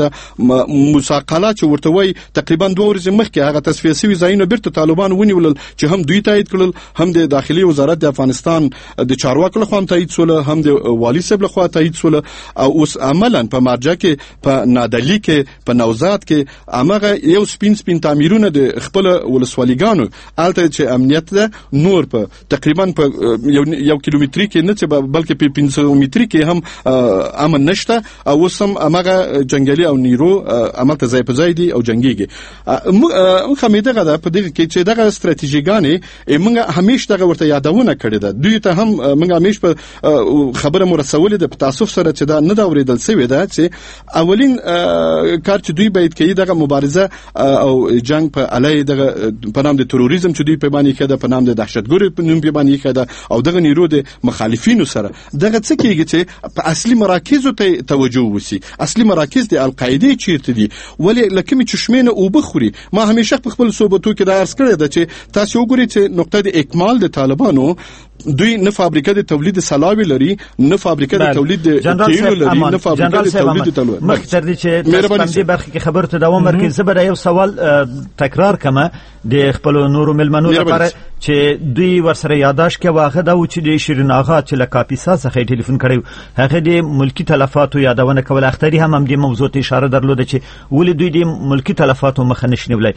[SPEAKER 8] ده مساقلات چې ورته وای تقریبا 2 ورځې مخکې هغه تصفیه شوی ځایونه بیرته طالبان ونیول چې هم دوی تایید کړل هم د داخلي وزارت د افغانستان د چارواکو لخوا تایید شول هم د والی صاحب لخوا تایید شول او اوس عملاً په مرجع کې په نادلی کې په نوزاد کې امغه یو سپین تعمیرونه د خپل ولسوالیګانو الته چې امنیت ده نور په تقریبا په یو کیلومتري کې نه چې بلکې په 500 متري کې هم امن نشته او سم امغه جنگلي او نیرو عملته ځای په ځای دي او جنگيږي موږ خمیده غدا په دغه کې چې دغه ستراتیژیګانې موږ همیشه دغه ورته یادونه کړې ده دوی ته هم موږ همیشه په خبره مرسولې د تاسف سره چې دا نه دا اوریدل سوی ده چې اولین کار چې دوی باید کوي دغه مبارزه او جنگ په علی دغه په نام د تروریزم چې دوی په باندې کړه په نام د دهشتګری په نوم په باندې کړه او دغه نیرو د مخالفینو سره دغه څه کېږي چې په اصلي مراکزو ته توجه وسی اصلي مراکز د القاعده چیرته دي ولی لکه چشمنه او بخوري ما همیشه په خپل صحبتو کې دا عرض کړی ده چې تاسو وګورئ چې نقطه د اکمال د طالبانو دوی نه فابریکه د تولید سلاوي لري نه فابریکه د تولید تیلو لري نه فابریکه د تولید تلوي
[SPEAKER 7] مخکې دي چې تاسو په دې برخه کې خبرته دوام ورکړئ زه به یو سوال تکرار کما د خپل نورو ملمنو لپاره چې دوی ورسره یاداش کې واغه دا و چې د شیرین آغا چې لکاپیسا څخه ټلیفون کړی هغه د ملکی تلفاتو یادونه کول اختری هم د موضوع ته اشاره درلوده چې ولې دوی د ملکی تلفاتو مخ نشنیولای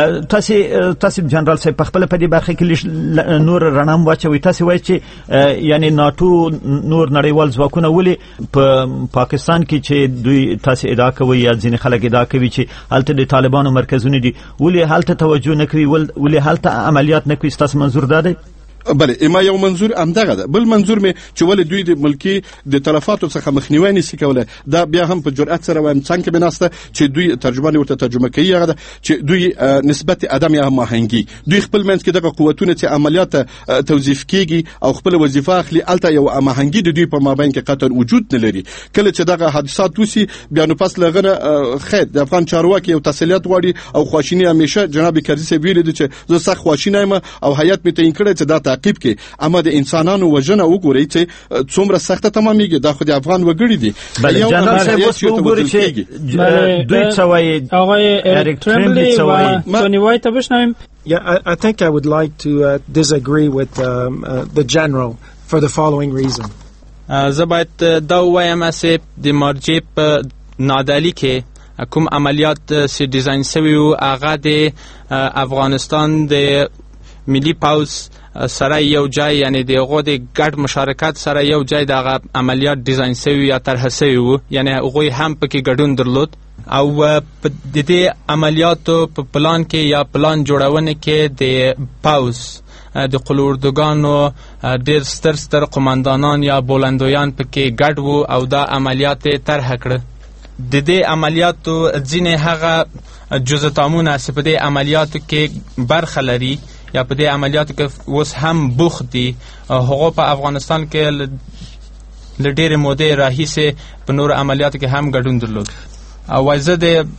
[SPEAKER 7] تاسو جنرال صاحب په خپل په دې برخه کې نور رڼام واچوي تاسو وایي چې یعنی ناتو نور نړیوال ځواکونه ولې په پاکستان کې چې دوی تاسو ادعا کوي یا ځینې خلک ادعا کوي چې هلته د طالبانو مرکزونه دي ولې هلته توجه نه کوي ولې هلته عملیات نه کوي تاسو منظور ده
[SPEAKER 8] بله اما یو منظور امدغه ده بل منظور می چې ول دوی د ملکی د تلفاتو څخه مخنیوي نشي کوله دا بیا هم په جرأت سره وایم څنګه بناسته چې دوی ترجمه ورته ترجمه کوي هغه چې دوی نسبت عدم هماهنګي دوی خپل منځ کې دغه قوتونه چې عملیات توظیف کیږي او خپل وظیفه اخلي الته یو هماهنګي د دوی په مابین کې قطر وجود نه لري کله چې دغه حادثات وسی بیا نو پس لغنه خیر د افغان چارواکي او تسلیت غواړي او خواشینی همیشه جناب کرزي سي ویل دي چې زه سخت خواشینی یم او حیات می تعین کړی چې دا تعقیب کې اما د انسانانو وژنه وګورئ چې څومره سخته تمامېږي دا خو د افغان وګړي دي
[SPEAKER 7] بله جنرال صاحب اوس وګورئ چې دوی څه وایي
[SPEAKER 18] آقای اریک ترملی و تونی وایت ته بشنویم.
[SPEAKER 19] I think I would like to disagree with the general for the following reason.
[SPEAKER 20] زه باید دا وایم چې د مرجع په نادلی کې کوم عملیات سی ډیزاین شوی او هغه د افغانستان د ملي پاوز سره یو جای یعنی دغه د ګډ مشارکت سره یو جای د عملیات ډیزاین شوی یا طرح شوی یعنی هغه هم پکې ګډون درلود او د دې عملیاتو په پلان کې یا پلان جوړونه کې د پاوز د قلوردگانو ډیر ستر قماندانان یا بولندویان پکې ګډ وو او دا عملیات طرح کړ د دې عملیاتو ځینې هغه جزءتامونه چې په دې عملیاتو کې برخه لري یا په دې عملیاتو کې اوس هم بوخت دي هغه په افغانستان کې ل ډېرې مودې راهیسې په نور عملیاتو کې هم ګډون درلود او زه د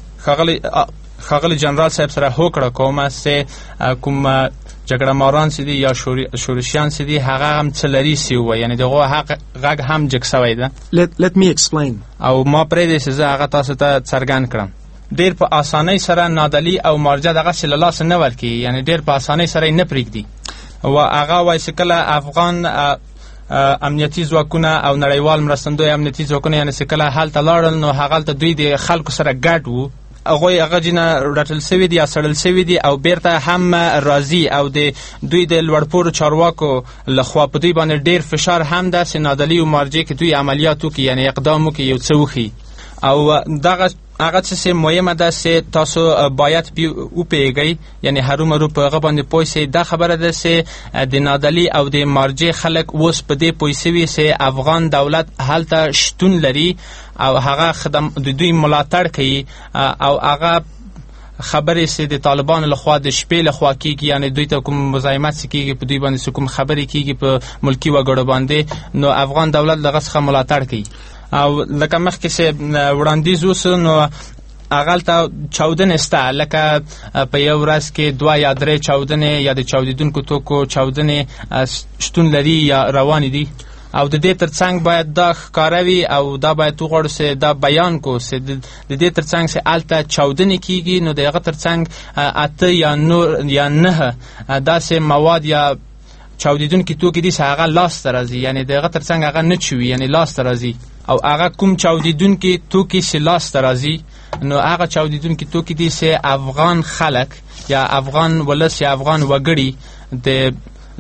[SPEAKER 20] ښاغلي جنرال صاحب سره هوکړه کوم چې کوم جګړه ماران سي دي یا شورشیان سي دي هغه هم څه لري سي وای یعنی دغه حق غږ هم جګ سوی ده.
[SPEAKER 19] Let me explain.
[SPEAKER 20] او ما پرې دې چې هغه تاسو ته څرګند کړم ډیر په اسانۍ سره نادلی او مارجه دغه سلالاس نه ورکی یعنی ډیر په اسانۍ سره نه پریږدي او هغه وای چې کله افغان امنیتي ځواکونه او نړیوال مرستندوی امنیتي ځواکونه یعنی چې کله حالت لاړل نو هغه ته دوی د خلکو سره ګډ وو هغه جنه رټل سوي دي یا سړل سوي دي او بیرته هم راضي او د دوی د لوړپوړو چارواکو لخوا په دوی باندې ډیر فشار هم ده چې نادلی او مارجه کې دوی عملیاتو کې یعنی اقدامو کې یو څه وخی او دغه هغه څه مهمه ده چې تاسو باید وپوهیږئ، یعنی هرومرو په هغه باندې پوه سئ. دا خبره ده چې د نادعلي او د مارجې خلک اوس په دې پوه سوي چې افغان دولت هلته شتون لري او هغه د دوی ملاتړ کوي او هغه خبرې چې د طالبانو لخوا د شپې لخوا کیږي، یعنی دوی ته کوم مزاحمت کیږي، په دوی باندې کوم خبرې کیږي په ملکی وګړو باندې، نو افغان دولت دغه څخه ملاتړ کوي. او لکه مخکې چې وړاندیز وسو، نو هغلته چاودنې سته، لکه په یو ورځ کې 2 یا 3 چاودنې یا د چاودیدونکو توکو چاودنې شتون لري یا روانې دي. او د دې ترڅنګ باید دا ښکاروي او دا باید وغواړو چې دا بیان کو چې د دې ترڅنګ چې هلته چاودنې کیږي، نو د هغه ترڅنګ 8 یا 9 داسې مواد یا چاودیدونکي توکي دي چې هغه لاسته راځي، یعنی د هغه ترڅنګ هغه نه چوي، یعنی لاسته راځي. او هغه کوم چاودیدونکي توکي چې لاسته راځي، نو هغه چاودیدونکي توکي دي چې افغان خلک یا افغان ولس یا افغان وګړي د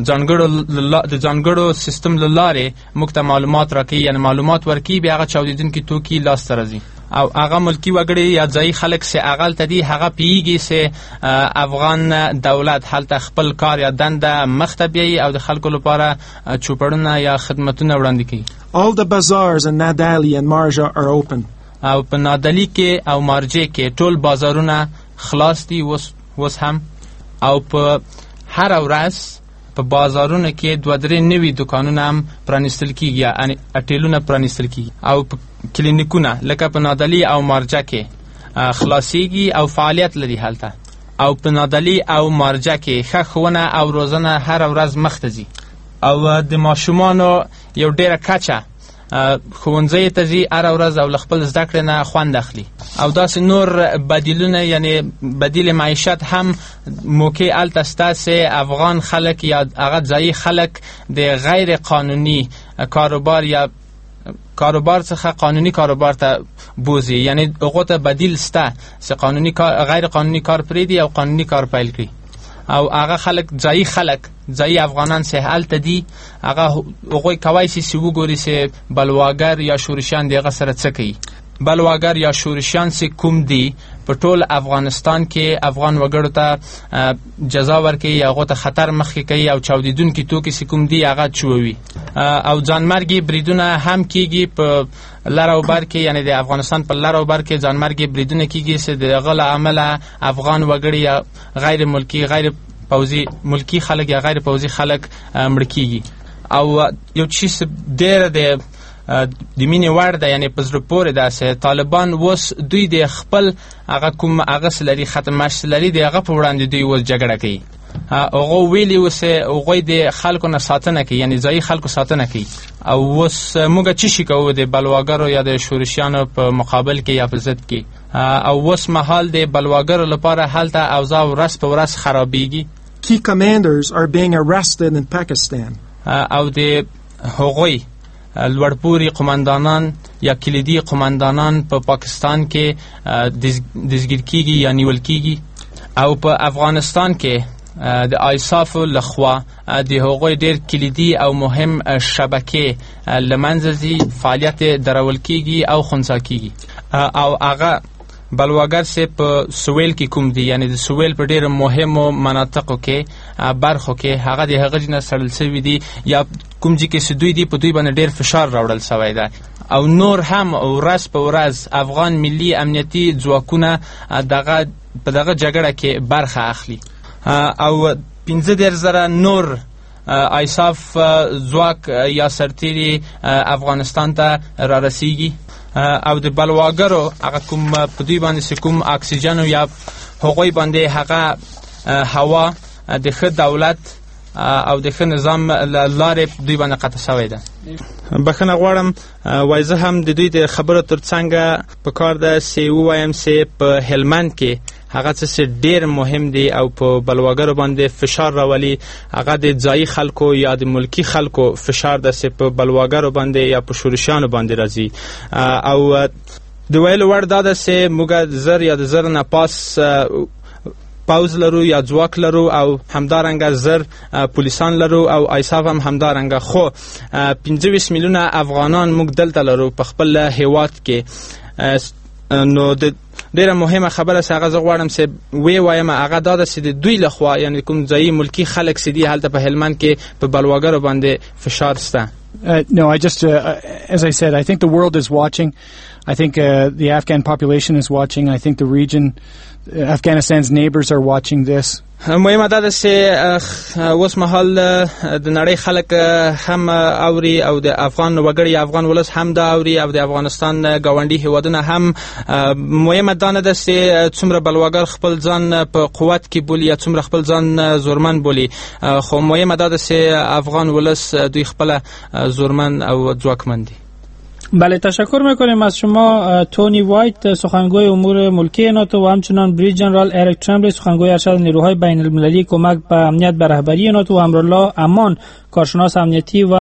[SPEAKER 20] ځانګړو سیستم له لارې موږ ته معلومات راکوي، یعنی معلومات ورکوي، بیا هغه چاودیدونکي توکي لاسته راځي. او هغه ملکی وګړي یا ځایي خلک چې هغلته دي هغه پوهیږي چې افغان دولت هلته خپل کار یا دنده مخته بیایي او د خلکو لپاره چوپړونه یا خدمتونه وړاندې کوي.
[SPEAKER 19] All the bazaars in Nadali and Marja are open.
[SPEAKER 20] او په نادعلي کې او مارجې کې ټول بازارونه خلاص دي اوس هم. او په هر ورځ په بازارونو کې 2-3 نوي دکانونه هم پرانیستل کیږي، یعنی اټیلونه پرانیستل کیږي. او کلینیکونه لکه په نادعلي او مارجه کې خلاصيږي او فعالیت لري هلته. او په نادعلي او مارجه کې ښه ښوونه او روزنه هر ورځ مخته ځي. او د ماشومانو یو ډیره کچه ښوونځیو ته ځي هر ورځ او له خپل زده کړې نه خوند اخلي. او داسې نور بدیلونه، یعنی بدیل معیشت هم موقع هلته شته چې افغان خلک یا هغه ځایي خلک د غیر قانوني کاروبار یا کاروبار څخه قانوني کاروبار ته بوزي، یعنی هغو ته بدیل شته چې غیر قانوني کار پرېږدي او قانوني کار پیل کړي. او هغه خلک ځایي افغانان چې هلته دي هغوی کولی شي چې وګوري چې بلواګر یا شورشیان د هغه سره څه کوي. بلواګر یا شورشیان چې کوم دي په ټول افغانستان کې افغان وګړو ته جزا ورکوي، هغو ته خطر مخکې کوي او چاودیدونکي توکي چې کوم دي هغه چووي. او ځانمرګي بریدونه هم کیږي په لر او بر کې، یعنی د افغانستان په لر او بر کې ځانمرګي بریدونه کیږي چې د هغه له امله افغان وګړي یا غیر ملکی غیر پوځي ملکی خلک یا غیر پوځي خلک مړ کیږي. او یو چیز ډېر د مینې وړ ده، یعنی په زړه پورې ده چې طالبان اوس دوی د خپل هغه کوم هغه څه لري ختمش لري د هغه په وړاندې دوی اوس جګړه کوي. هغه ویلي اوس هغوی د خلکو نه ساتنه کوي، یعنی ځایي خلکو ساتنه کوي. او اوس موږ څه شي کوو د بلواګرو یا د شورشیانو په مقابل کې یا په ضد کې. او اوس مهال د بلواګرو لپاره هلته اوضاع ورځ په ورځ خرابېږي.
[SPEAKER 19] Key commanders are being arrested in Pakistan.
[SPEAKER 20] او د هغوی لوړپوړي قماندانان یا کلیدي قماندانان په پاکستان کې دزګیر کیږي یا نیول کیږي. او په افغانستان کې د آیساف لخوا د هغوی ډیر کلیدي او مهم شبکې لمنځه ځي، فعالیت درول کیږي او خنثی کیږي. او هغه بلواګر چې په سویل کې کوم دي، یعنی د سویل په ډیرو مهمو مناطقو کې برخو کې هغه د هغه نه سړل شوي دي یا کوم ځای کې چې دوی دي په دوی باندې ډیر فشار راوړل شوی ده. او نور هم ورځ په ورځ افغان ملي امنیتي ځواکونه په دغه جګړه کې برخه اخلي. او 15,000 نور آیساف ځواک یا سرتیري افغانستان ته را رسیږي. او د بلواګرو هغه کوم په دوی باندې کوم اکسیجن یا هغوی باندې هغه هوا د ښه دولت او د ښه نظام لارې دوی باندې قطع شوی ده. بخښنه غواړم وای زه هم د دوی د خبرو ترڅنګ په کار ده چې ووایم چې په هلمند کې هغه څه ډیر مهم دی او په بلواګرو باندې فشار راولي. هغه د ځایي خلکو یا د ملکی خلکو فشار ده چې په بلواګرو باندې یا په شورشیانو باندې راځي. او د ویلو وړ دا ده چې موږ زر یا د زر نه پاس پاوز لرو یا ځواک لرو او همدارنګه زر پولیسان لرو او آیساف هم همدارنګه. خو 25 میلیونه افغانان موږ دلته لرو په خپل هیواد کې نو د ډیره مهمه خبره چې هغه زه غواړم چې وی وایم هغه دا ده چې د دوی لخوا یعنی کوم ځایي ملکی خلک چې دي هلته په هلمند کې په بلواګرو باندې فشار شته.
[SPEAKER 21] No, I just, as I said, I think the world is watching. I think the Afghan population is watching. I think the region, Afghanistan's neighbors are watching this.
[SPEAKER 20] مهمه دا ده چې اوس مهال د نړۍ خلک هم اوري او د افغان وګړي افغان ولس هم دا اوري او د افغانستان ګاونډي هیوادونه هم. مهمه دا نه ده چې څومره بلواګر خپل ځان په قوت کې بولي یا څومره خپل ځان زورمن بولي، خو مهمه دا ده چې افغان ولس دوی خپل زورمن او ځواکمن دي.
[SPEAKER 18] بله، تشکر میکنیم از شما تونی وایت، سخنگوی امور ملکی ناتو، و همچنان بریج جنرال اریک ترمبلی، سخنگوی ارشد نیروهای بین المللی کمک به امنیت به رهبری ناتو، و امرالله امان، کارشناس امنیتی و